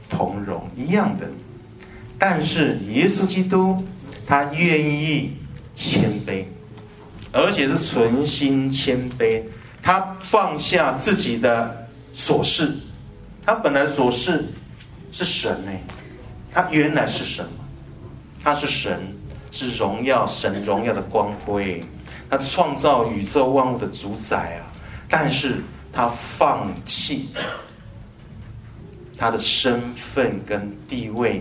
同荣一样的。但是耶稣基督他愿意谦卑，而且是存心谦卑，他放下自己的所事。他本来所事是神哎，他原来是什么？他是神，是荣耀神荣耀的光辉，他创造宇宙万物的主宰啊！但是他放弃他的身份跟地位，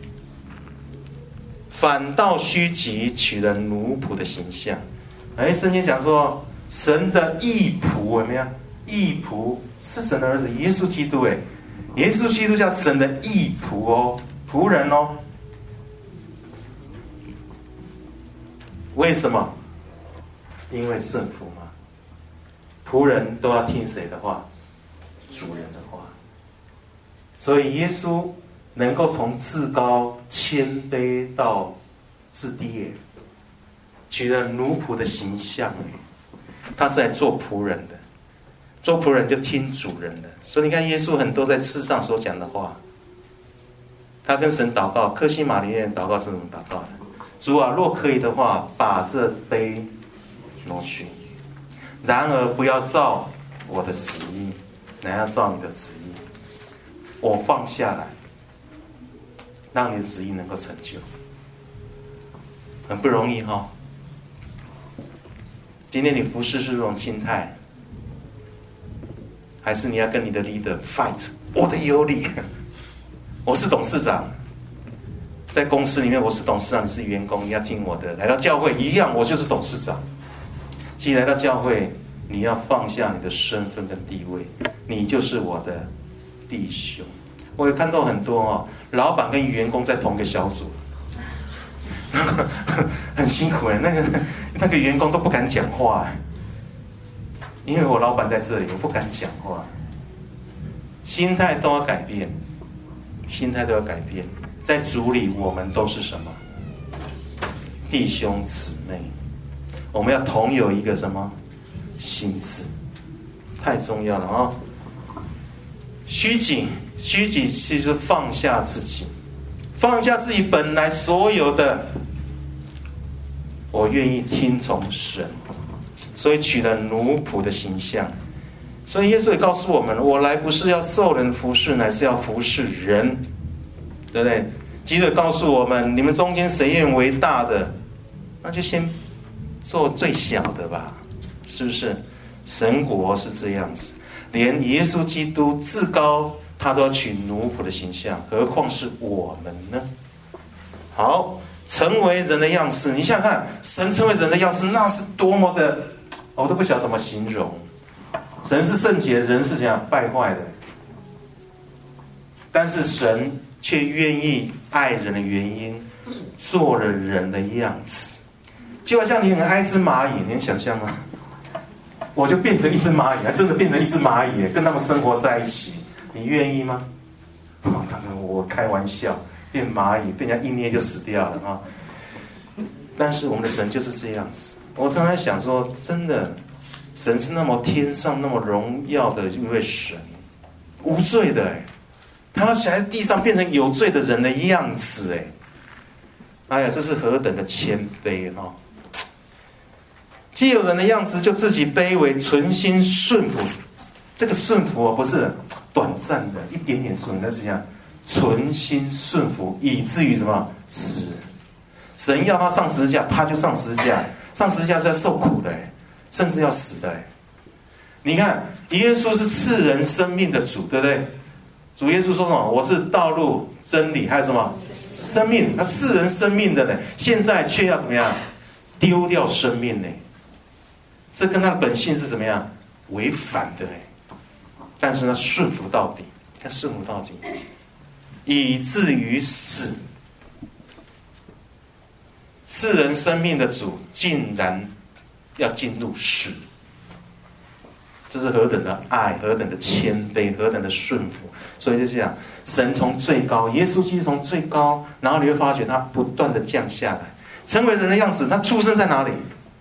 反倒虚己，取了奴仆的形象。哎，圣经讲说，神的义仆有没有？义仆是神的儿子耶稣基督，哎，耶稣基督叫神的义仆哦，仆人哦。为什么？因为顺服嘛。仆人都要听谁的话？主人的话。所以耶稣能够从至高谦卑到至低，取了奴仆的形象，他是来做仆人的。做仆人就听主人的。所以你看耶稣很多在世上所讲的话，他跟神祷告，客西马尼园祷告是怎么祷告的？主啊，若可以的话，把这杯挪去，然而不要照我的旨意，乃要照你的旨意。我放下来，让你的旨意能够成就。很不容易哈、哦。今天你服侍是这种心态，还是你要跟你的 leader fight？ 我的有理，我是董事长，在公司里面我是董事长，你是员工，你要听我的。来到教会一样，我就是董事长。其实来到教会，你要放下你的身份跟地位，你就是我的弟兄。我有看到很多哦，老板跟员工在同一个小组，很辛苦哎，那个那个员工都不敢讲话，因为我老板在这里，我不敢讲话。心态都要改变，心态都要改变。在主里，我们都是什么？弟兄姊妹，我们要同有一个什么心志，太重要了啊、哦！虚己，虚己其实放下自己，放下自己本来所有的，我愿意听从神，所以取了奴仆的形象。所以耶稣也告诉我们，我来不是要受人服侍，乃是要服侍人，对不对？基督告诉我们，你们中间谁愿为大的，那就先做最小的吧，是不是？神国是这样子，连耶稣基督至高，他都要取奴仆的形象，何况是我们呢？好，成为人的样式，你想想看，神成为人的样式，那是多么的，我都不晓得怎么形容。神是圣洁，人是怎样败坏的，但是神却愿意爱人的原因，做了人的样子。就好像你很爱一只蚂蚁，你能想象吗？我就变成一只蚂蚁，还真的变成一只蚂蚁，跟他们生活在一起，你愿意吗？哦，当然我开玩笑，变蚂蚁被人家一捏就死掉了啊！但是我们的神就是这样子。我常常想说，真的，神是那么天上那么荣耀的一位神，无罪的哎，他要想在地上变成有罪的人的样子哎，哎呀，这是何等的谦卑哈！既有人的样子，就自己卑微，存心顺服。这个顺服不是短暂的，一点点顺，那是这样，存心顺服，以至于什么死。神要他上十字架，他就上十字架。上十字架是要受苦的，甚至要死的。你看，耶稣是赐人生命的主，对不对？主耶稣说什么？我是道路、真理，还有什么生命？他赐人生命的呢，现在却要怎么样？丢掉生命呢？这跟他的本性是怎么样违反的？但是呢，顺服到底，他顺服到底，以至于死。赐人生命的主竟然要进入死，这是何等的爱，何等的谦卑，何等的顺服。所以就这样，神从最高，耶稣基督从最高，然后你会发觉他不断的降下来，成为人的样子。他出生在哪里？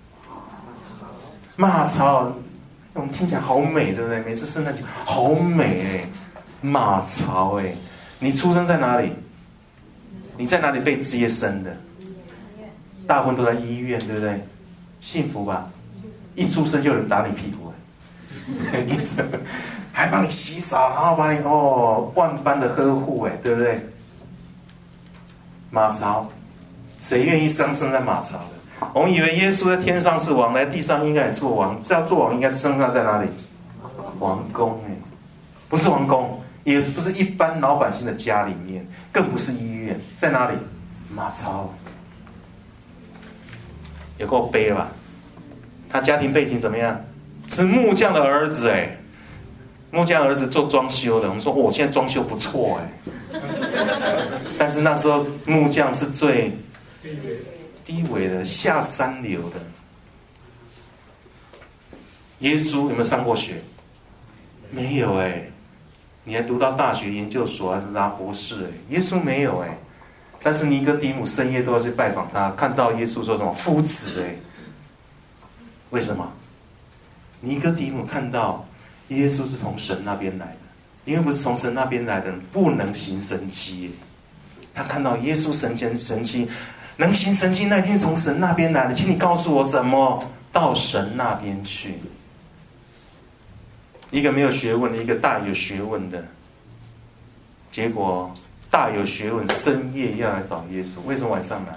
马槽，我们听起来好美，对不对？每次圣诞节好美哎，马槽哎， 你出生在哪里？你在哪里被接生的？大部分都在医院，对不对？幸福吧？一出生就有人打你屁股，还帮你洗澡，然后把你哦万般的呵护，哎，对不对？马槽，谁愿意生生在马槽的？我们以为耶稣在天上是王，来地上应该也做王，要做王应该生下在哪里？王宫，哎，不是王宫，也不是一般老百姓的家里面，更不是医院，在哪里？马槽。有够悲吧？他家庭背景怎么样？是木匠的儿子哎，木匠儿子做装修的。我们说哦，现在装修不错哎，但是那时候木匠是最低微的、下三流的。耶稣有没有上过学？没有哎，你还读到大学研究所，还拿博士哎，耶稣没有哎。但是尼哥底母深夜都要去拜访他，看到耶稣说什么夫子哎，为什么？尼哥底母看到耶稣是从神那边来的，因为不是从神那边来的人不能行神迹。他看到耶稣神前神迹，能行神迹那一定从神那边来的，请你告诉我怎么到神那边去。一个没有学问的，一个大有学问的，结果大有学问，深夜要来找耶稣，为什么晚上来？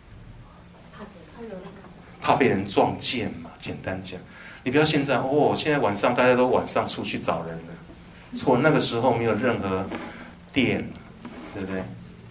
怕被人撞见嘛。简单讲，你不要现在哦，现在晚上大家都晚上出去找人了，错，那个时候没有任何电，对不对？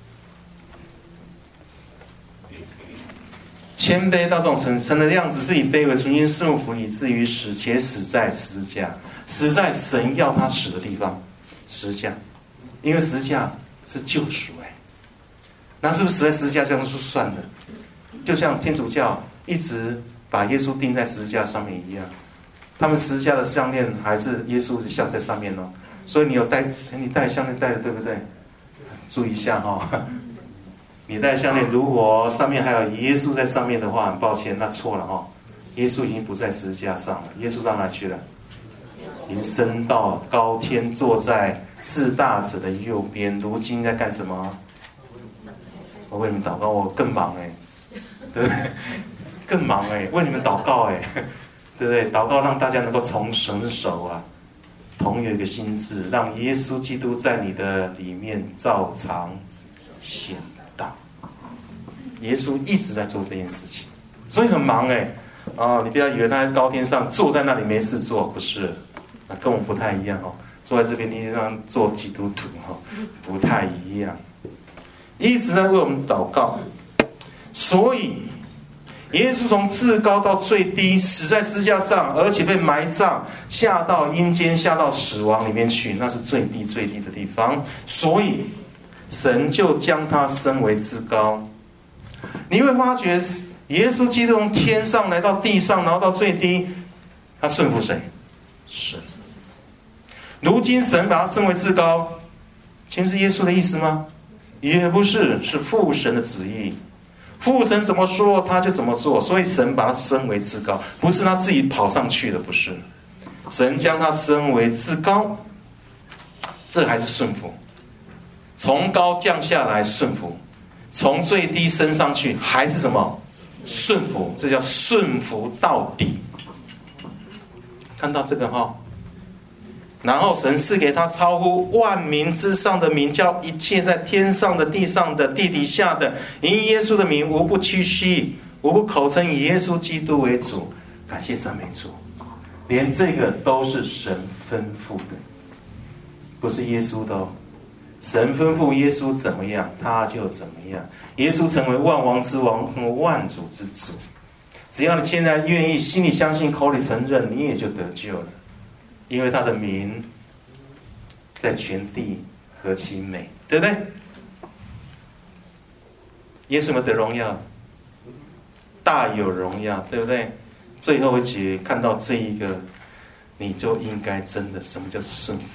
谦卑到这种程神的样子，是以卑微存心顺服，以至于死，且死在十字架，死在神要他死的地方，十字架，因为十字架是救赎哎，那是不是死在十字架这样就算了？就像天主教一直把耶稣钉在十字架上面一样，他们十字架的项链还是耶稣的像在上面哦。所以你有戴，你戴项链戴的对不对？注意一下哈、哦，你戴项链如果上面还有耶稣在上面的话，很抱歉，那错了哈、哦。耶稣已经不在十字架上了，耶稣到哪去了？已经升到高天，坐在至大者的右边。如今在干什么？我为你们祷告，我更忙哎，对不对？更忙哎，为你们祷告哎，对不对？祷告让大家能够从神手啊，同有一个心志，让耶稣基督在你的里面照常显大。耶稣一直在做这件事情，所以很忙哎。哦，你不要以为他在高天上坐在那里没事做，不是，那跟我们不太一样哦。坐在这边地上做基督徒哈、哦，不太一样，一直在为我们祷告。所以耶稣从至高到最低，死在十字架上，而且被埋葬，下到阴间，下到死亡里面去，那是最低最低的地方。所以神就将他升为至高。你会发觉耶稣基督从天上来到地上，然后到最低，他顺服谁？神。如今神把他升为至高，其实是耶稣的意思吗？也不是，是父神的旨意。父神怎么说他就怎么做，所以神把他升为至高，不是他自己跑上去的，不是。神将他升为至高，这还是顺服。从高降下来顺服，从最低升上去还是什么？顺服，这叫顺服到底。看到这个哈、哦？然后神赐给他超乎万民之上的名，叫一切在天上的、地上的、地底下的，因耶稣的名，无不屈膝，无不口称以耶稣基督为主。感谢赞美主，连这个都是神吩咐的，不是耶稣的哦。神吩咐耶稣怎么样，他就怎么样。耶稣成为万王之王，万主之主。只要你现在愿意，心里相信，口里承认，你也就得救了。因为他的名在全地何其美，对不对？耶稣得荣耀，大有荣耀，对不对？最后一节看到这一个，你就应该真的什么叫顺服？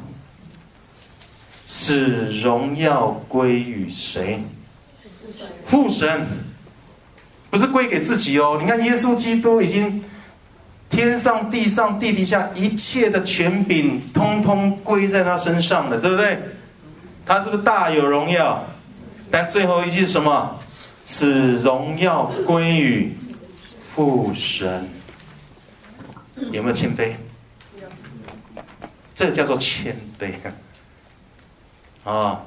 使荣耀归于谁？父神，不是归给自己哦。你看耶稣基督已经天上地上地底下一切的权柄通通归在他身上了，对不对？ 他是不是大有荣耀？但最后一句是什么？使荣耀归于父神。有没有谦卑？这个叫做谦卑啊！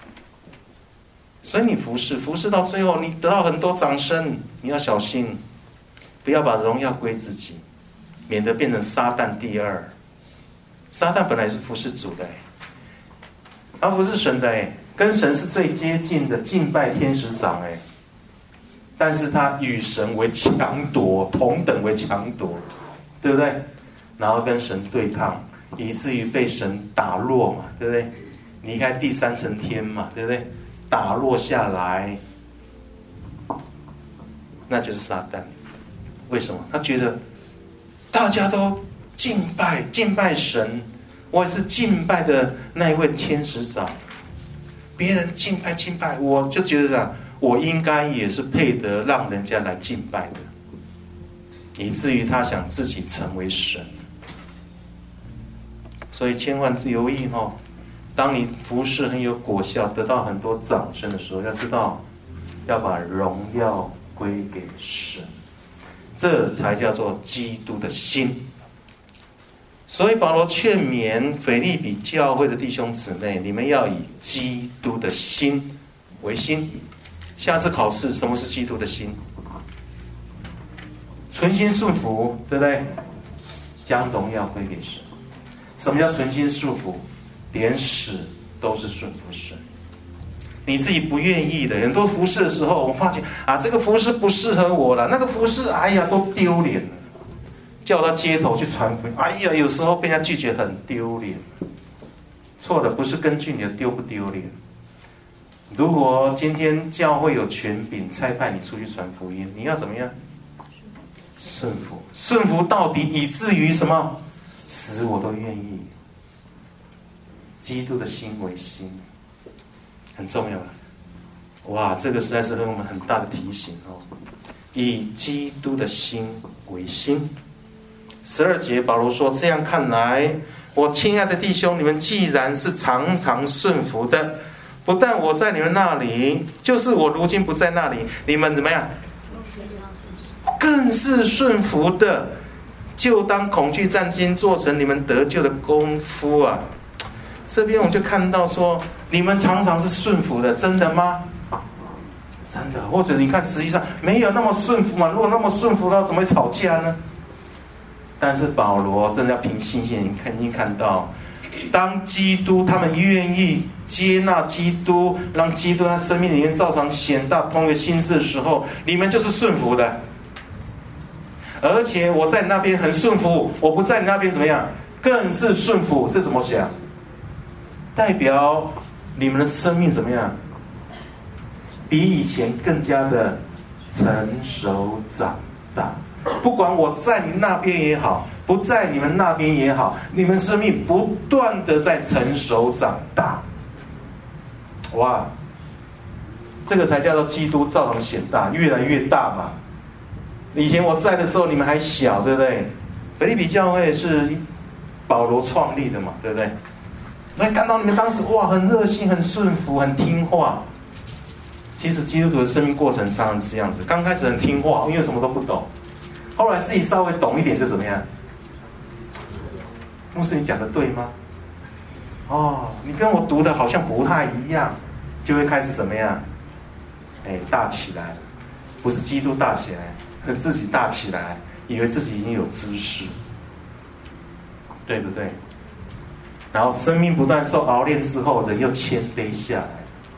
所以你服侍服侍到最后，你得到很多掌声，你要小心，不要把荣耀归自己，免得变成撒旦第二。撒旦本来是服侍主的，他服侍神的，跟神是最接近的敬拜天使长，但是他与神为强夺，同等为强夺，对不对？然后跟神对抗，以至于被神打落嘛，对不对？离开第三层天嘛，对不对？打落下来，那就是撒旦。为什么？他觉得大家都敬拜敬拜神，我也是敬拜的那一位天使长。别人敬拜敬拜，我就觉得啊，我应该也是配得让人家来敬拜的，以至于他想自己成为神。所以千万留意哦。当你服事很有果效，得到很多掌声的时候，要知道要把荣耀归给神，这才叫做基督的心。所以保罗劝勉腓立比教会的弟兄姊妹，你们要以基督的心为心。下次考试，什么是基督的心？存心顺服，对不对？将荣耀归给神。什么叫存心顺服？连死都是顺服神。你自己不愿意的，很多服事的时候，我发现啊，这个服事不适合我了，那个服事，哎呀，都丢脸了。叫到街头去传福音，哎呀，有时候被人家拒绝，很丢脸。错的不是根据你的丢不丢脸。如果今天教会有权柄差派你出去传福音，你要怎么样？顺服，顺服到底，以至于什么？死我都愿意。基督的心为心，很重要了。哇，这个实在是给我们很大的提醒哦。以基督的心为心。十二节保罗说：“这样看来，我亲爱的弟兄，你们既然是常常顺服的，不但我在你们那里，就是我如今不在那里，你们怎么样？更是顺服的。就当恐惧战惊做成你们得救的功夫啊！”这边我们就看到说，你们常常是顺服的，真的吗？真的，或者你看，实际上没有那么顺服嘛。如果那么顺服，那怎么会吵架呢？但是保罗真的要凭信心，你看，已经看到，当基督他们愿意接纳基督，让基督在生命里面照常显大通的心智的时候，你们就是顺服的。而且我在你那边很顺服，我不在你那边怎么样？更是顺服，这怎么想？代表你们的生命怎么样？比以前更加的成熟长大。不管我在你那边也好，不在你们那边也好，你们生命不断的在成熟长大。哇，这个才叫做基督照常显大，越来越大嘛。以前我在的时候，你们还小，对不对？腓立比教会是保罗创立的嘛，对不对？所以看到你们当时哇，很热心、很顺服、很听话。其实基督徒的生命过程常常是这样子，刚开始很听话，因为什么都不懂，后来自己稍微懂一点就怎么样？牧师，你讲的对吗？哦，你跟我读的好像不太一样，就会开始怎么样？哎，大起来，不是基督大起来，是自己大起来，以为自己已经有知识，对不对？然后生命不断受熬炼之后，人又谦卑下来。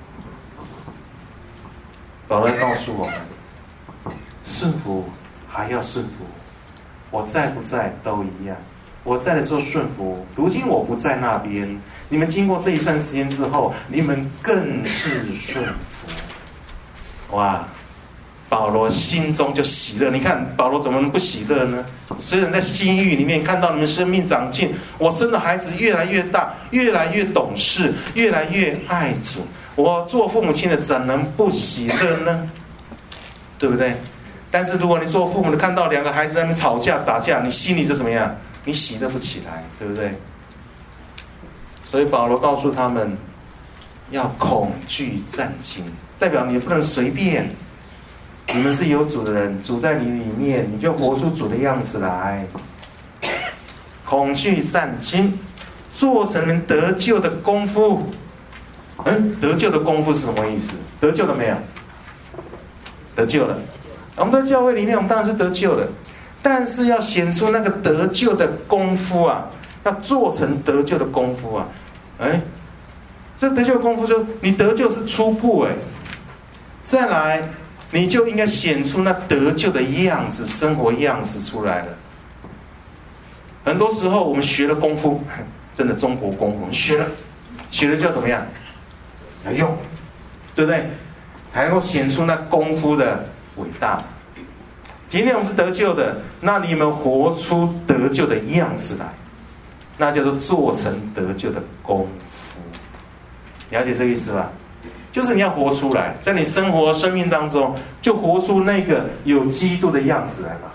保罗告诉我们，顺服还要顺服，我在不在都一样。我在的时候顺服，如今我不在那边，你们经过这一段时间之后，你们更是顺服。哇！保罗心中就喜乐。你看保罗怎么能不喜乐呢？虽然在心狱里面看到你们生命长进，我生的孩子越来越大，越来越懂事，越来越爱主，我做父母亲的怎能不喜乐呢？对不对？但是如果你做父母的看到两个孩子在那边吵架打架，你心里就怎么样？你喜乐不起来，对不对？所以保罗告诉他们， 要恐惧战惊，代表你不能随便。你们是有主的人，主在你里面，你就活出主的样子来。恐惧战惊，做成人得救的功夫。嗯，得救的功夫是什么意思？得救了没有？得救了。我们在教会里面，我们当然是得救的，但是要显出那个得救的功夫啊，要做成得救的功夫啊。哎，这得救的功夫就你得救是初步哎，再来你就应该显出那得救的样子，生活样子出来了。很多时候我们学了功夫，真的中国功夫，我们学了，学了就要怎么样？要用，对不对？才能够显出那功夫的伟大。今天我们是得救的，那你们活出得救的样子来，那叫做做成得救的功夫。了解这个意思吧？就是你要活出来，在你生活生命当中，就活出那个有基督的样子来吧。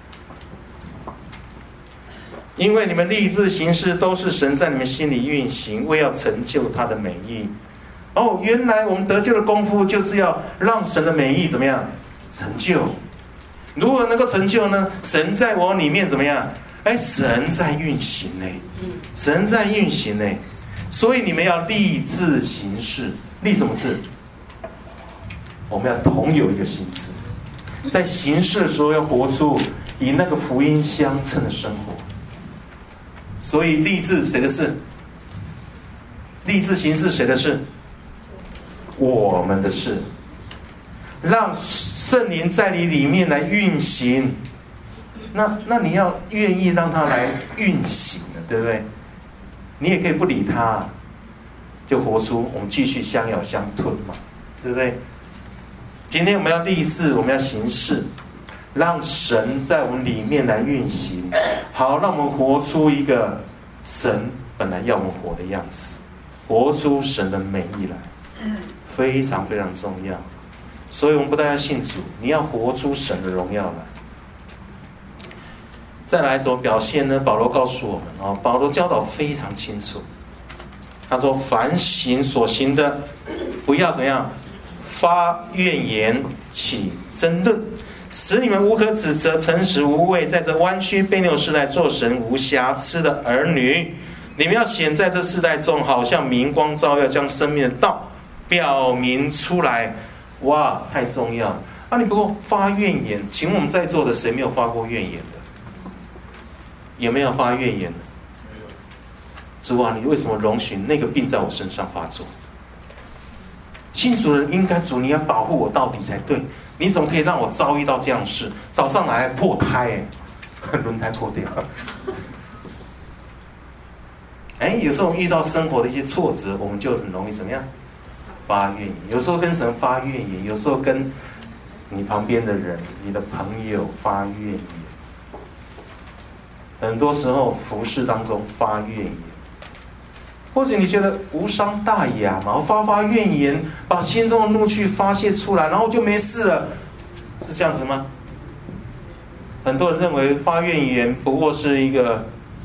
因为你们立志行事，都是神在你们心里运行，为要成就他的美意。哦，原来我们得救的功夫就是要让神的美意怎么样成就？如何能够成就呢？神在我里面怎么样？哎，神在运行呢，神在运行呢。所以你们要立志行事，立什么志？我们要同有一个心志，在行事的时候要活出以那个福音相称的生活。所以立志谁的事？立志行事谁的事？我们的事。让圣灵在你里面来运行，那那你要愿意让他来运行的，对不对？你也可以不理他，就活出我们继续相咬相吞嘛，对不对？今天我们要立志，我们要行事，让神在我们里面来运行，好，让我们活出一个神本来要我们活的样子，活出神的美意来，非常非常重要。所以我们不但要信主，你要活出神的荣耀来。再来怎么表现呢？保罗告诉我们哦，保罗教导非常清楚。他说：“凡行所行的，不要怎样发怨言，起争论，使你们无可指责，诚实无畏，在这弯曲悖谬时代做神无瑕疵的儿女。你们要显在这世代中，好像明光照耀，将生命的道表明出来。”哇，太重要了啊！你不过发怨言，请问我们在座的谁没有发过怨言的？有没有发怨言的？主啊，你为什么容许那个病在我身上发作？信主人应该主，你要保护我到底才对。你怎么可以让我遭遇到这样的事？早上来破胎，轮胎破掉。哎，有时候我们遇到生活的一些挫折，我们就很容易怎么样？发怨言，有时候跟神发怨言，有时候跟你旁边的人、你的朋友发怨言。很多时候服事当中发怨言，或者你觉得无伤大雅嘛，发发怨言，把心中的怒气发泄出来，然后就没事了，是这样子吗？很多人认为发怨言不过是一个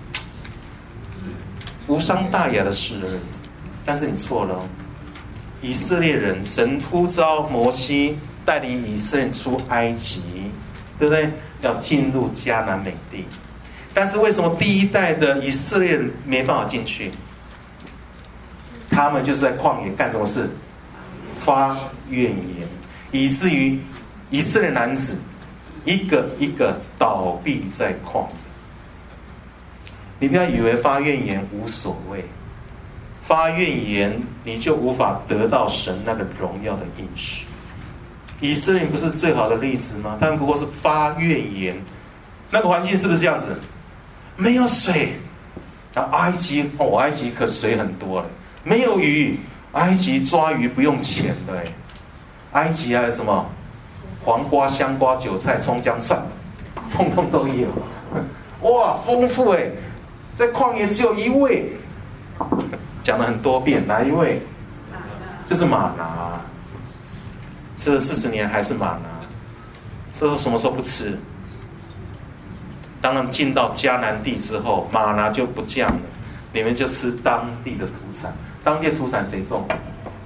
无伤大雅的事而已，但是你错了哦。以色列人，神呼召摩西带领以色列出埃及，对不对？要进入迦南美地，但是为什么第一代的以色列人没办法进去？他们就是在旷野干什么事？发怨言，以至于以色列男子一个一个倒闭在旷野。你不要以为发怨言无所谓。发怨言，你就无法得到神那个荣耀的应许。以色列不是最好的例子吗？他们不过是发怨言，那个环境是不是这样子？没有水，啊，埃及哦，埃及可水很多了。没有鱼，埃及抓鱼不用钱的，埃及还有什么黄瓜、香瓜、韭菜、葱、姜、蒜，通通都有。哇，丰富哎！在旷野只有一位。讲了很多遍，哪一位？就是玛拿，吃了四十年还是玛拿，这是什么时候不吃？当然进到迦南地之后，玛拿就不降了，你们就吃当地的土产。当地的土产谁种？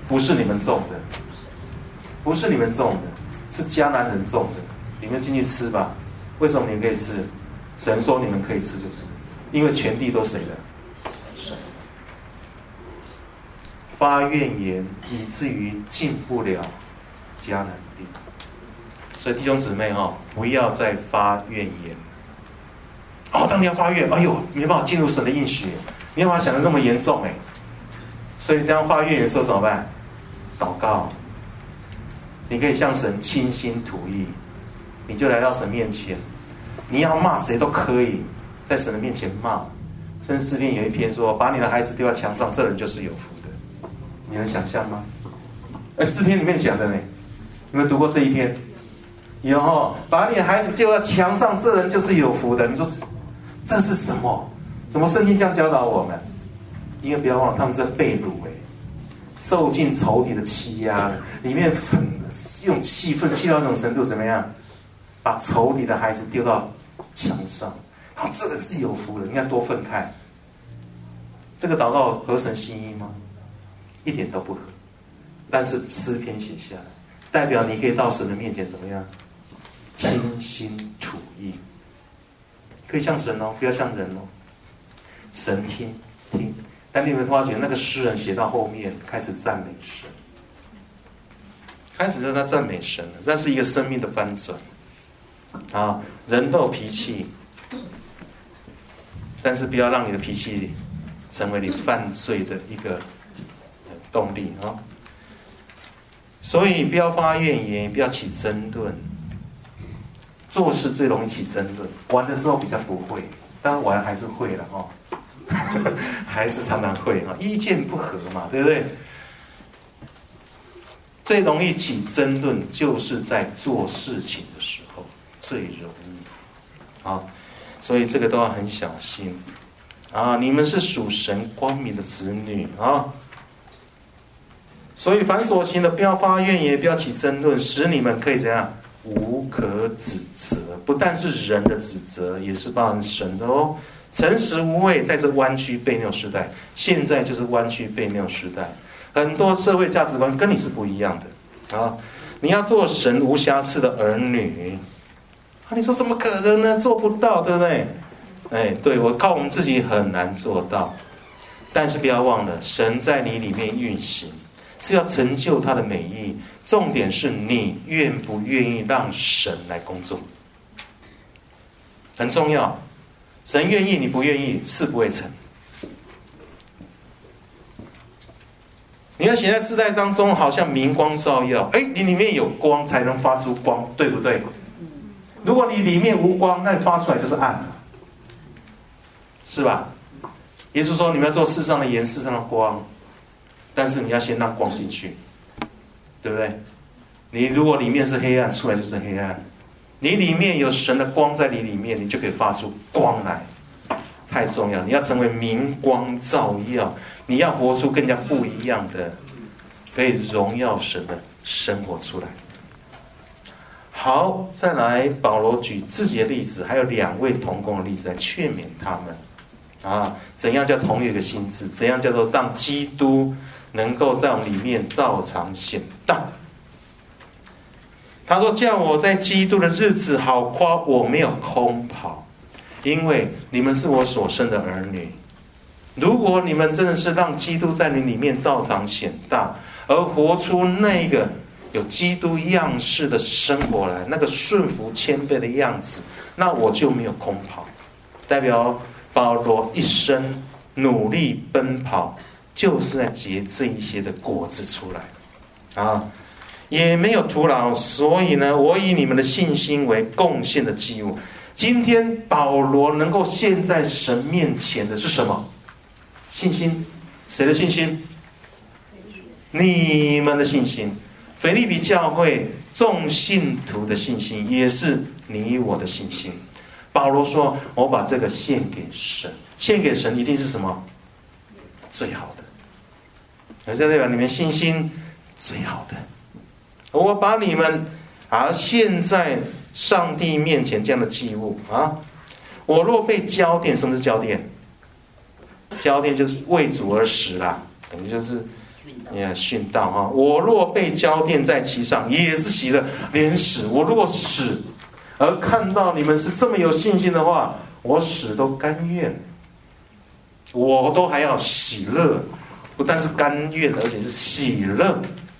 不是你们种的，不是你们种的，是迦南人种的。你们进去吃吧。为什么你们可以吃？神说你们可以吃就是，因为全地都谁的？神。发怨言，以至于进不了迦南地。所以弟兄姊妹哈、哦，不要再发怨言。哦，当你要发怨，哎呦，没办法进入神的应许，没办法想的那么严重哎。所以当发怨言的时候怎么办？祷告。你可以向神倾心吐意，你就来到神面前。你要骂谁都可以，在神的面前骂。圣诗篇有一篇说：“把你的孩子丢在墙上，这人就是有福的。”你能想象吗？哎，诗篇里面讲的呢，你们读过这一篇？有哦，把你的孩子丢在墙上，这人就是有福的。你说这是什么？怎么圣经这样教导我们？因为不要忘了，他们是被掳哎，受尽仇敌的欺压，里面愤用气愤气到那种程度，怎么样？把仇敌的孩子丢到墙上，好，这个是有福的，你看多愤慨。这个祷告合神心意吗？一点都不合。但是诗篇写下来，代表你可以到神的面前怎么样？倾心吐意，可以像神哦，不要像人哦。神听听，但你有没有发觉那个诗人写到后面开始赞美神，开始让他赞美神了，那是一个生命的翻转。啊，人都有脾气，但是不要让你的脾气成为你犯罪的一个动力啊。所以不要发怨言，不要起争论。做事最容易起争论，玩的时候比较不会，当然玩还是会了哦，还是常常会啊，意见不合嘛，对不对？最容易起争论就是在做事情的时候。最容易啊，所以这个都要很小心啊！你们是属神光明的子女啊，所以凡所行的，不要发怨言，不要起争论，使你们可以怎样无可指责。不但是人的指责，也是包含神的哦。诚实无畏，在这弯曲悖谬时代，现在就是弯曲悖谬时代，很多社会价值观跟你是不一样的啊！你要做神无瑕疵的儿女。啊，你说怎么可能呢？做不到，对不对？哎，对，我靠我们自己很难做到。但是不要忘了，神在你里面运行，是要成就他的美意。重点是你愿不愿意让神来工作，很重要。神愿意，你不愿意，是不会成。你要写在字带当中，好像明光照耀，哎，你里面有光才能发出光，对不对？如果你里面无光，那你发出来就是暗了，是吧？耶稣说你们要做世上的盐，世上的光，但是你要先让光进去，对不对？你如果里面是黑暗，出来就是黑暗。你里面有神的光在你里面，你就可以发出光来，太重要。你要成为明光照耀，你要活出更加不一样的，可以荣耀神的生活出来。好，再来，保罗举自己的例子，还有两位同工的例子来劝勉他们啊，怎样叫同一个心志？怎样叫做让基督能够在我们里面照常显大？他说：“叫我在基督的日子好夸，我没有空跑，因为你们是我所生的儿女。如果你们真的是让基督在你里面照常显大，而活出那个。”有基督样式的生活来，那个顺服谦卑的样子，那我就没有空跑。代表保罗一生努力奔跑，就是在结这一些的果子出来啊，也没有徒劳。所以呢，我以你们的信心为贡献的祭物。今天保罗能够献在神面前的是什么？信心。谁的信心？你们的信心。腓立比教会众信徒的信心，也是你我的信心。保罗说：“我把这个献给神，献给神一定是什么？最好的。而这代表你们信心最好的。我把你们啊献在上帝面前这样的祭物啊，我若被浇奠，什么是浇奠？浇奠就是为主而死啦，等于就是也训道哈，我若被交奠在其上，也是喜乐。连死，我如果死，而看到你们是这么有信心的话，我死都甘愿，我都还要喜乐，不但是甘愿，而且是喜乐，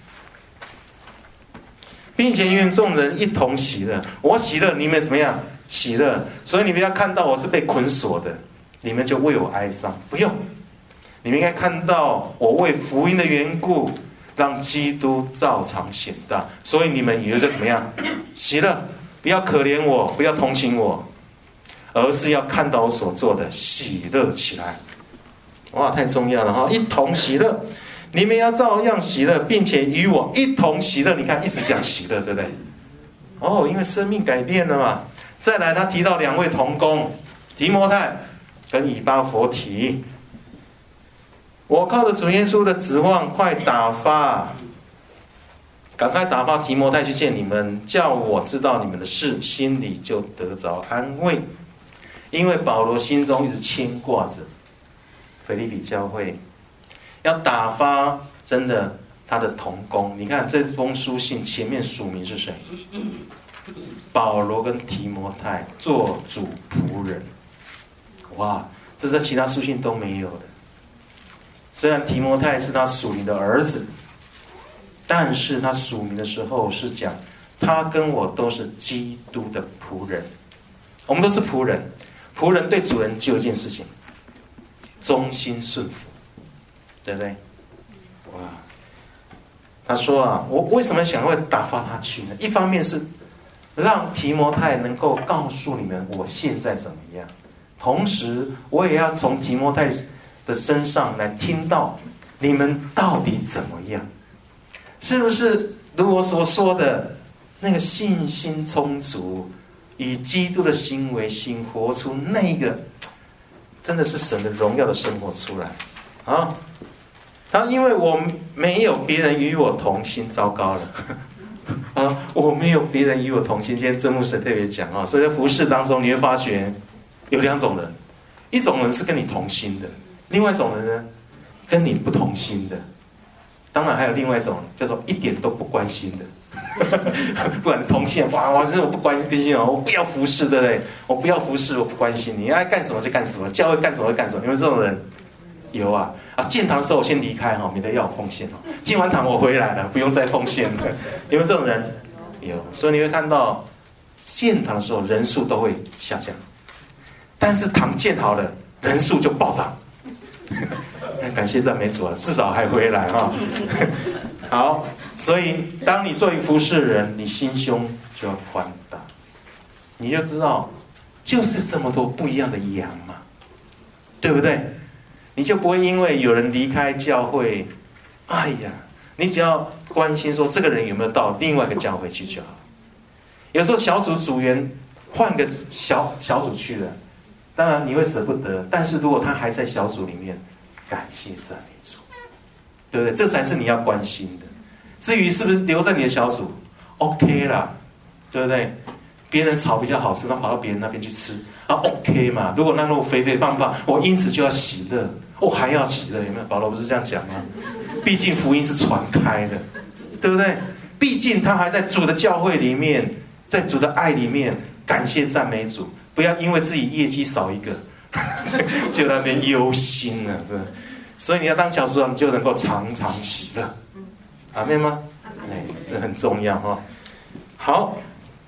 并且愿众人一同喜乐。我喜乐，你们怎么样？喜乐。所以你们要看到我是被捆锁的，你们就为我哀伤，不用。你们应该看到我为福音的缘故，让基督照常显大，所以你们也就怎么样？喜乐，不要可怜我，不要同情我，而是要看到我所做的，喜乐起来。哇，太重要了哈！一同喜乐，你们要照样喜乐，并且与我一同喜乐。你看，一直讲喜乐，对不对？哦，因为生命改变了嘛。再来，他提到两位同工，提摩太跟以巴弗提。我靠着主耶稣的指望，快打发，赶快打发提摩太去见你们，叫我知道你们的事，心里就得着安慰。因为保罗心中一直牵挂着腓立比教会，要打发真的他的同工。你看这封书信前面署名是谁？保罗跟提摩太做主仆人。哇，这在其他书信都没有的。虽然提摩太是他属灵的儿子，但是他署名的时候是讲他跟我都是基督的仆人。我们都是仆人，仆人对主人只有一件事情，忠心顺服，对不对？哇，他说啊，我为什么想会打发他去呢？一方面是让提摩太能够告诉你们我现在怎么样，同时我也要从提摩太的身上来听到你们到底怎么样，是不是如我所说的那个信心充足，以基督的心为心，活出那个真的是神的荣耀的生活出来啊！他因为我没有别人与我同心，糟糕了啊！我没有别人与我同心。今天真牧师特别讲啊，所以在服事当中你会发觉有两种人，一种人是跟你同心的，另外一种人呢跟你不同心的。当然还有另外一种叫做一点都不关心的。不管你同性，哇，我这我不关心哦，我不要服侍，对不对？我不要服侍，我不关心你，爱干什么就干什么，教会干什么就干什么。有没有这种人？有啊！啊，建堂的时候我先离开哈，免得要我奉献哦。建完堂我回来了，不用再奉献了。有没有这种人？有。所以你会看到，建堂的时候人数都会下降，但是堂建好了，人数就暴涨。感谢赞美主啊，至少还回来哈。好，所以当你作为服侍人，你心胸就要宽大，你就知道，就是这么多不一样的羊嘛，对不对？你就不会因为有人离开教会，哎呀，你只要关心说这个人有没有到另外一个教会去就好。有时候小组组员换个小小组去了，当然你会舍不得，但是如果他还在小组里面，感谢赞美主，对不对？这才是你要关心的。至于是不是留在你的小组 ，OK 啦，对不对？别人炒比较好吃，那跑到别人那边去吃啊 ，OK 嘛。如果那肉肥肥胖胖，我因此就要喜乐，我、哦、还要喜乐，有没有？保罗不是这样讲吗？毕竟福音是传开的，对不对？毕竟他还在主的教会里面，在主的爱里面，感谢赞美主，不要因为自己业绩少一个，就在那边忧心了，对不对？所以你要当小组长，你就能够常常喜乐，阿們吗？哎，这很重要哈。好。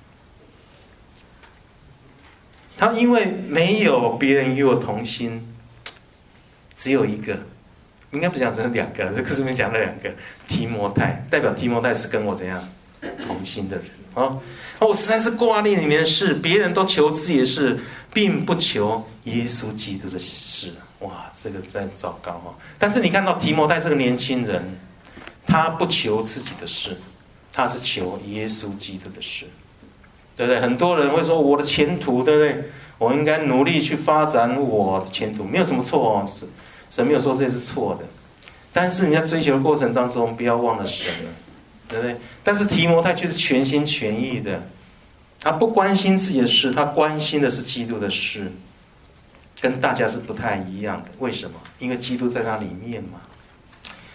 他因为没有别人与我同心，只有一个，应该不讲，只有两个。这个上面讲了两个，提摩太代表提摩太是跟我怎样同心的人啊。我实在是挂念你们的事，别人都求自己的事，并不求耶稣基督的事。哇，这个真糟糕哈！但是你看到提摩太这个年轻人，他不求自己的事，他是求耶稣基督的事。对不对？很多人会说我的前途，对不对？我应该努力去发展我的前途，没有什么错哦，是神没有说这是错的。但是你在追求的过程当中，不要忘了神了，对不对？但是提摩太却是全心全意的，他不关心自己的事，他关心的是基督的事，跟大家是不太一样的。为什么？因为基督在他里面嘛。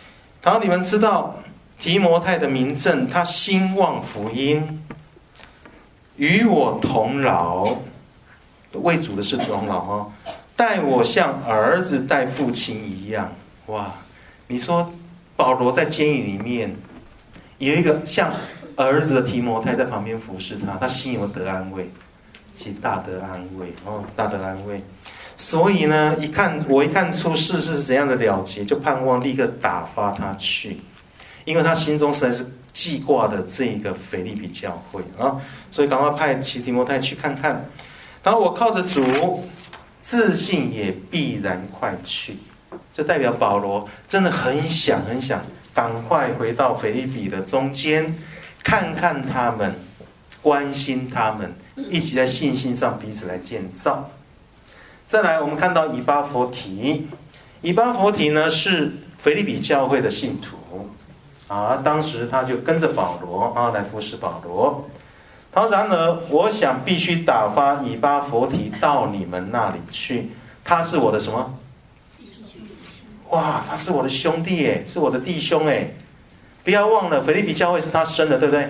然后你们知道提摩太的名证，他兴旺福音，与我同劳，为主的事同劳哦，待我像儿子待父亲一样。哇，你说保罗在监狱里面有一个像儿子的提摩太在旁边服侍他，他心有得安慰，其实大得安慰哦，大得安慰。所以呢，一看我一看出事是怎样的了结，就盼望立刻打发他去，因为他心中实在是记挂的这个腓立比教会啊，所以赶快派提摩太去看看。然后我靠着主，自信也必然快去。这代表保罗真的很想很想赶快回到腓立比的中间，看看他们，关心他们，一起在信心上彼此来建造。再来，我们看到以巴弗提，以巴弗提呢是腓立比教会的信徒啊，当时他就跟着保罗啊来服侍保罗。然后然而，我想必须打发以巴弗提到你们那里去，他是我的什么？哇，他是我的兄弟耶，是我的弟兄哎！不要忘了，腓立比教会是他生的，对不对？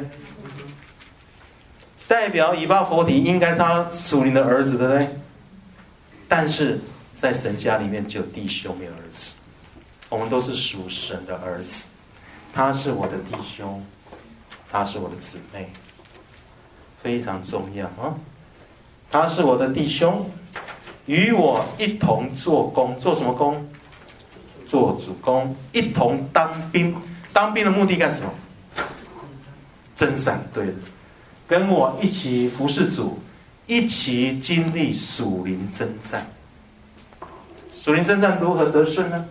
代表以巴弗提应该是他属灵的儿子，对不对？但是在神家里面只有弟兄没有儿子，我们都是属神的儿子。他是我的弟兄，他是我的姊妹，非常重要啊！他是我的弟兄，与我一同做工，做什么工？做主工，一同当兵。当兵的目的干什么？征战，对的，跟我一起服侍主，一起经历属灵征战。属灵征战如何得胜呢？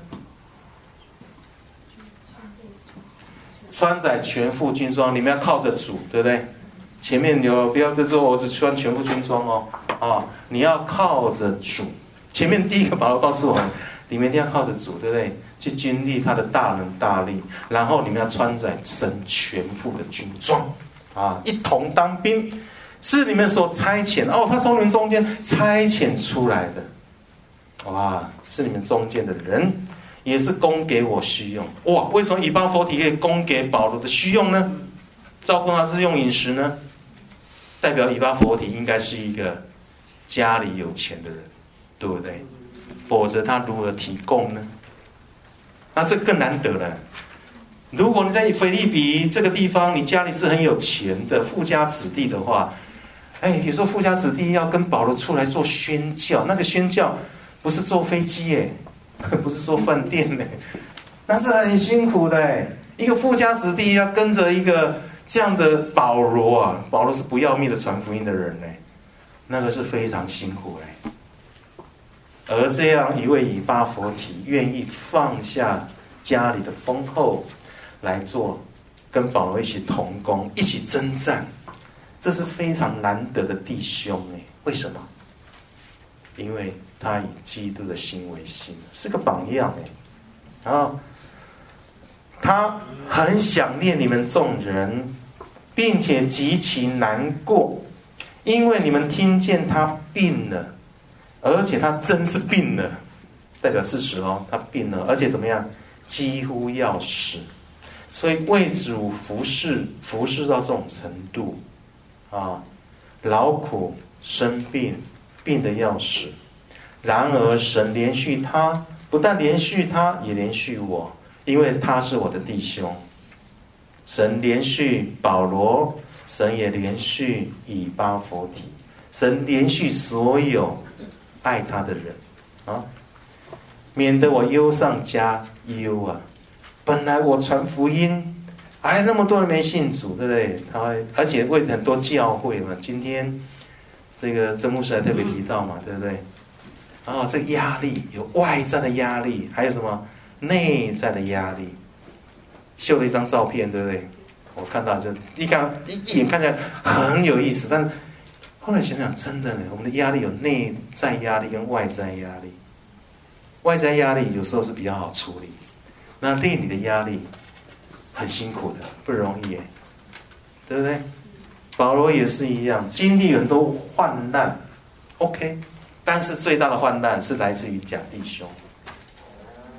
穿载全副军装，你们要靠着主，对不对？前面有不要就说我只穿全副军装哦，啊，你要靠着主。前面第一个保罗告诉我们，你们一定要靠着主，对不对？去经历他的大能大力，然后你们要穿载神全副的军装啊，一同当兵，是你们所差遣哦，他从你们中间差遣出来的，哇，是你们中间的人，也是供给我需用。哇，为什么以巴弗提可以供给保罗的需用呢？照顾他日用饮食呢？代表以巴弗提应该是一个家里有钱的人，对不对？否则他如何提供呢？那这更难得了。如果你在腓立比这个地方，你家里是很有钱的富家子弟的话，哎，有时候富家子弟要跟保罗出来做宣教，那个宣教不是坐飞机耶，不是坐饭店耶，那是很辛苦的。一个富家子弟要跟着一个这样的保罗啊，保罗是不要命的传福音的人呢，那个是非常辛苦哎。而这样一位以巴弗提愿意放下家里的丰厚，来做跟保罗一起同工，一起征战，这是非常难得的弟兄哎。为什么？因为他以基督的心为心，是个榜样哎。然后他很想念你们众人，并且极其难过，因为你们听见他病了。而且他真是病了，代表事实哦，他病了，而且怎么样，几乎要死。所以为主服侍，服侍到这种程度，啊，劳苦生病，病得要死。然而神连续他，不但连续他，也连续我，因为他是我的弟兄。神连续保罗，神也连续以巴弗提，神连续所有爱他的人啊，免得我忧上加忧啊！本来我传福音，还那么多人没信主，对不对？他而且为很多教会嘛，今天这个曾牧师还特别提到嘛，对不对？啊，这个压力有外在的压力，还有什么内在的压力？秀了一张照片，对不对？我看到就一看一一眼看起来很有意思，但后来想想，真的呢，我们的压力有内在压力跟外在压力。外在压力有时候是比较好处理，那内里的压力很辛苦的，不容易耶，对不对？保罗也是一样，经历很多患难 ，OK， 但是最大的患难是来自于假弟兄。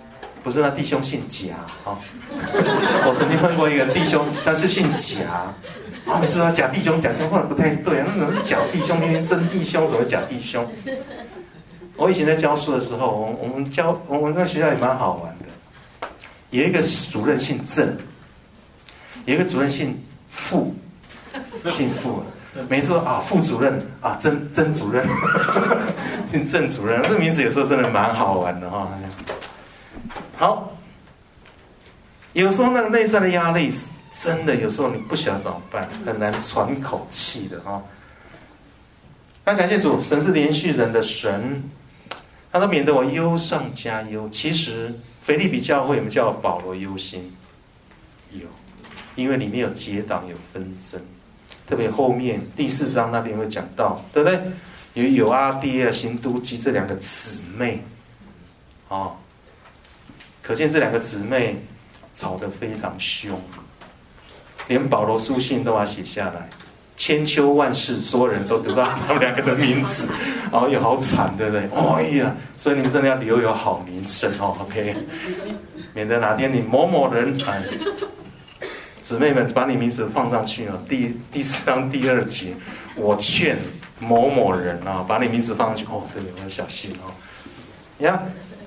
不是那弟兄姓贾啊。我曾经碰过一个弟兄，他是姓贾，啊，每次说假弟兄，假弟兄，后来不太对啊，那种是假弟兄，明明真弟兄，怎么假弟兄？我以前在教书的时候，我我们教我们那学校也蛮好玩的，有一个主任姓郑，有一个主任姓傅，姓傅。每次说啊，副主任啊，曾曾主任，姓郑主任，这名字有时候真的蛮好玩的哈。好，有时候那个内在的压力，真的有时候你不晓得怎么办，很难喘口气的哈。那感谢主，神是连续人的神，他说免得我忧上加忧。其实腓立比教会有没有叫保罗忧心？有，因为里面有结党有纷争。特别后面第四章那边会讲到，对不对？有有阿爹啊、辛都基这两个姊妹，哦，可见这两个姊妹吵得非常凶，连保罗书信都要写下来，千秋万世，所有人都得到他们两个的名字，哦，也好惨，对不对？哦、哎呀，所以你们真的要留有好名声哦 ，OK， 免得哪天你某某人哎。姊妹们，把你名字放上去啊！第第四章第二节，我劝某某人啊，把你名字放上去。哦，对，我要小心哦。呀，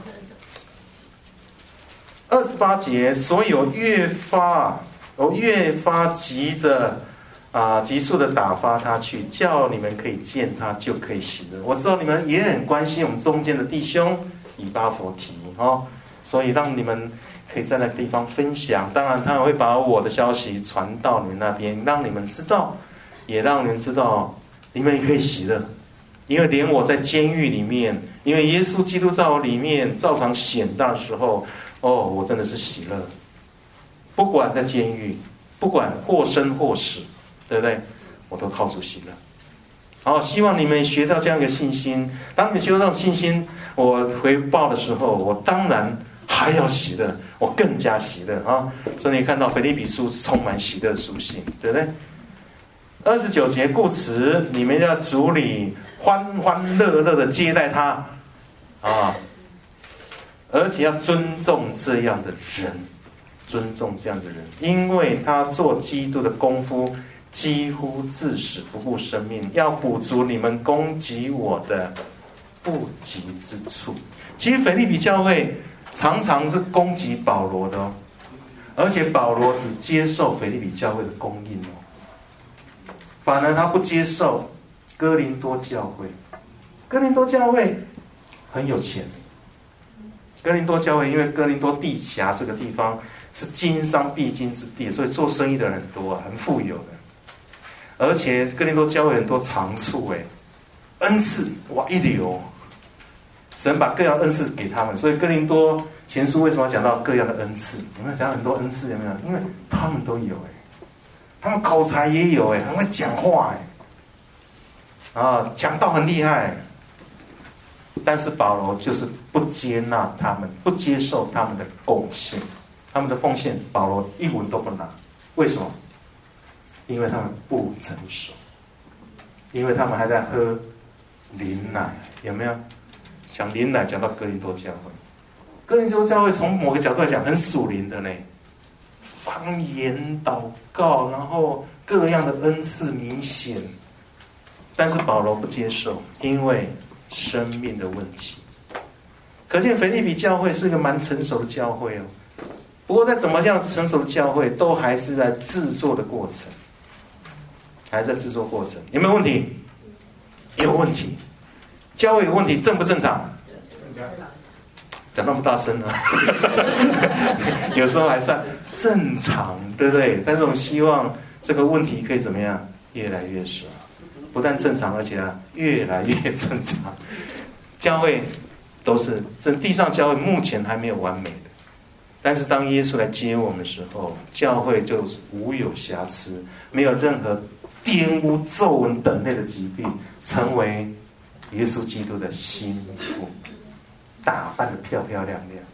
二十八节，所以我越发，我越发急着啊，急速的打发他去，叫你们可以见他，就可以喜乐。我知道你们也很关心我们中间的弟兄以巴弗提哦，所以让你们。可以在那个地方分享，当然他会把我的消息传到你们那边，让你们知道，也让你们知道，你们也可以喜乐，因为连我在监狱里面，因为耶稣基督在我里面照常显大的时候，哦，我真的是喜乐，不管在监狱，不管或生或死，对不对？我都靠主喜乐。好，希望你们学到这样一个信心。当你们学到这种信心，我回报的时候，我当然还要喜乐，我更加喜乐啊！所以你看到腓立比书是充满喜乐的书信，对不对？二十九节，故此你们要主里欢欢乐乐的接待他啊，而且要尊重这样的人，尊重这样的人，因为他做基督的功夫几乎至死不顾生命，要补足你们攻击我的不及之处。其实腓立比教会常常是攻击保罗的哦，而且保罗只接受腓立比教会的供应哦，反而他不接受哥林多教会。哥林多教会很有钱，哥林多教会因为哥林多地峡这个地方是经商必经之地，所以做生意的人很多啊，很富有的。而且哥林多教会很多长处哎，恩赐哇一流。神把各样恩赐给他们，所以哥林多前书为什么要讲到各样的恩赐？有没有讲很多恩赐？有没有？因为他们都有哎，他们口才也有哎，很会讲话哎，啊，讲道很厉害。但是保罗就是不接纳他们，不接受他们的贡献，他们的奉献，保罗一文都不拿。为什么？因为他们不成熟，因为他们还在喝灵奶，有没有？讲灵奶讲到哥林多教会，哥林多教会从某个角度来讲很属灵的呢，方言祷告，然后各样的恩赐明显，但是保罗不接受，因为生命的问题。可见腓立比教会是一个蛮成熟的教会哦，不过在怎么样成熟的教会，都还是在制作的过程，还在制作过程，有没有问题？有问题。教会有问题，正不正常？讲那么大声啊！有时候还算正常，对不对？但是我们希望这个问题可以怎么样？越来越少，不但正常，而且啊，越来越正常。教会都是这地上教会目前还没有完美的，但是当耶稣来接我们的时候，教会就是无有瑕疵，没有任何玷污、皱纹等类的疾病，成为耶稣基督的心腹，打扮得漂漂亮亮。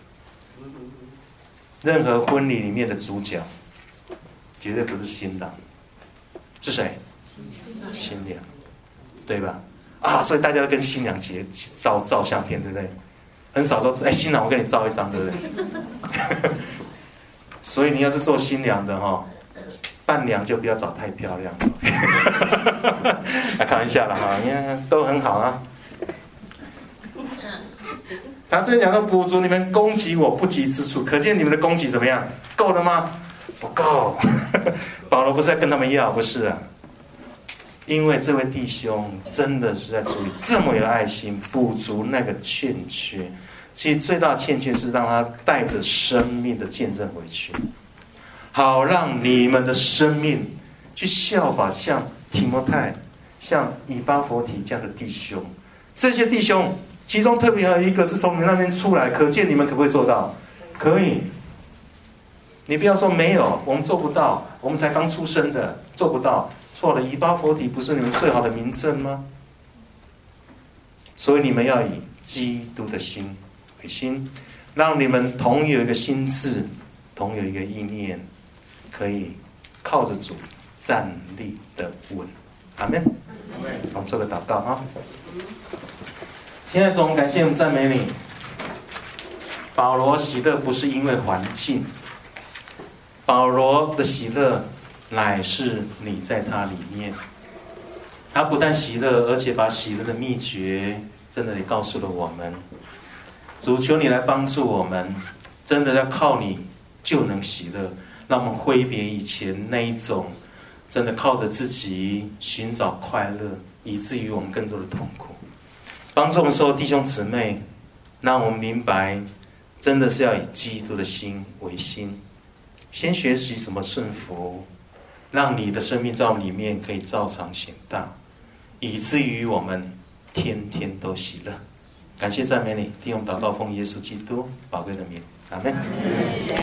任何婚礼里面的主角，绝对不是新郎，是谁？新娘，对吧？啊，所以大家都跟新娘结照照相片，对不对？ 很少说，哎，新郎我给你照一张，对不对？所以你要是做新娘的哈、哦，伴娘就不要找太漂亮了。开玩笑了哈，因为都很好啊。他这讲说补足你们供给我不及之处，可见你们的供给怎么样？够了吗？不够。保罗不是在跟他们要，不是啊。因为这位弟兄真的是在处理这么有爱心，补足那个欠缺。其实最大的欠缺是让他带着生命的见证回去，好让你们的生命去效法像提摩太、像以巴弗提这样的弟兄。这些弟兄其中特别还有一个是从你们那边出来，可见你们可不可以做到？可以。你不要说没有，我们做不到，我们才刚出生的，做不到。错了，以巴弗提不是你们最好的名证吗？所以你们要以基督的心为心，让你们同有一个心志，同有一个意念，可以靠着主站立的稳。阿们。我们做个祷告啊！亲爱的主，我们感谢我们赞美你。保罗喜乐不是因为环境，保罗的喜乐乃是你在他里面。他不但喜乐，而且把喜乐的秘诀真的也告诉了我们。主，求你来帮助我们，真的要靠你就能喜乐，让我们挥别以前那一种真的靠着自己寻找快乐，以至于我们更多的痛苦。帮助我们所有弟兄姊妹，让我们明白，真的是要以基督的心为心，先学习怎么顺服，让你的生命在我们里面可以照常显大，以至于我们天天都喜乐。感谢赞美你，听我们祷告，奉耶稣基督宝贵的名，阿们。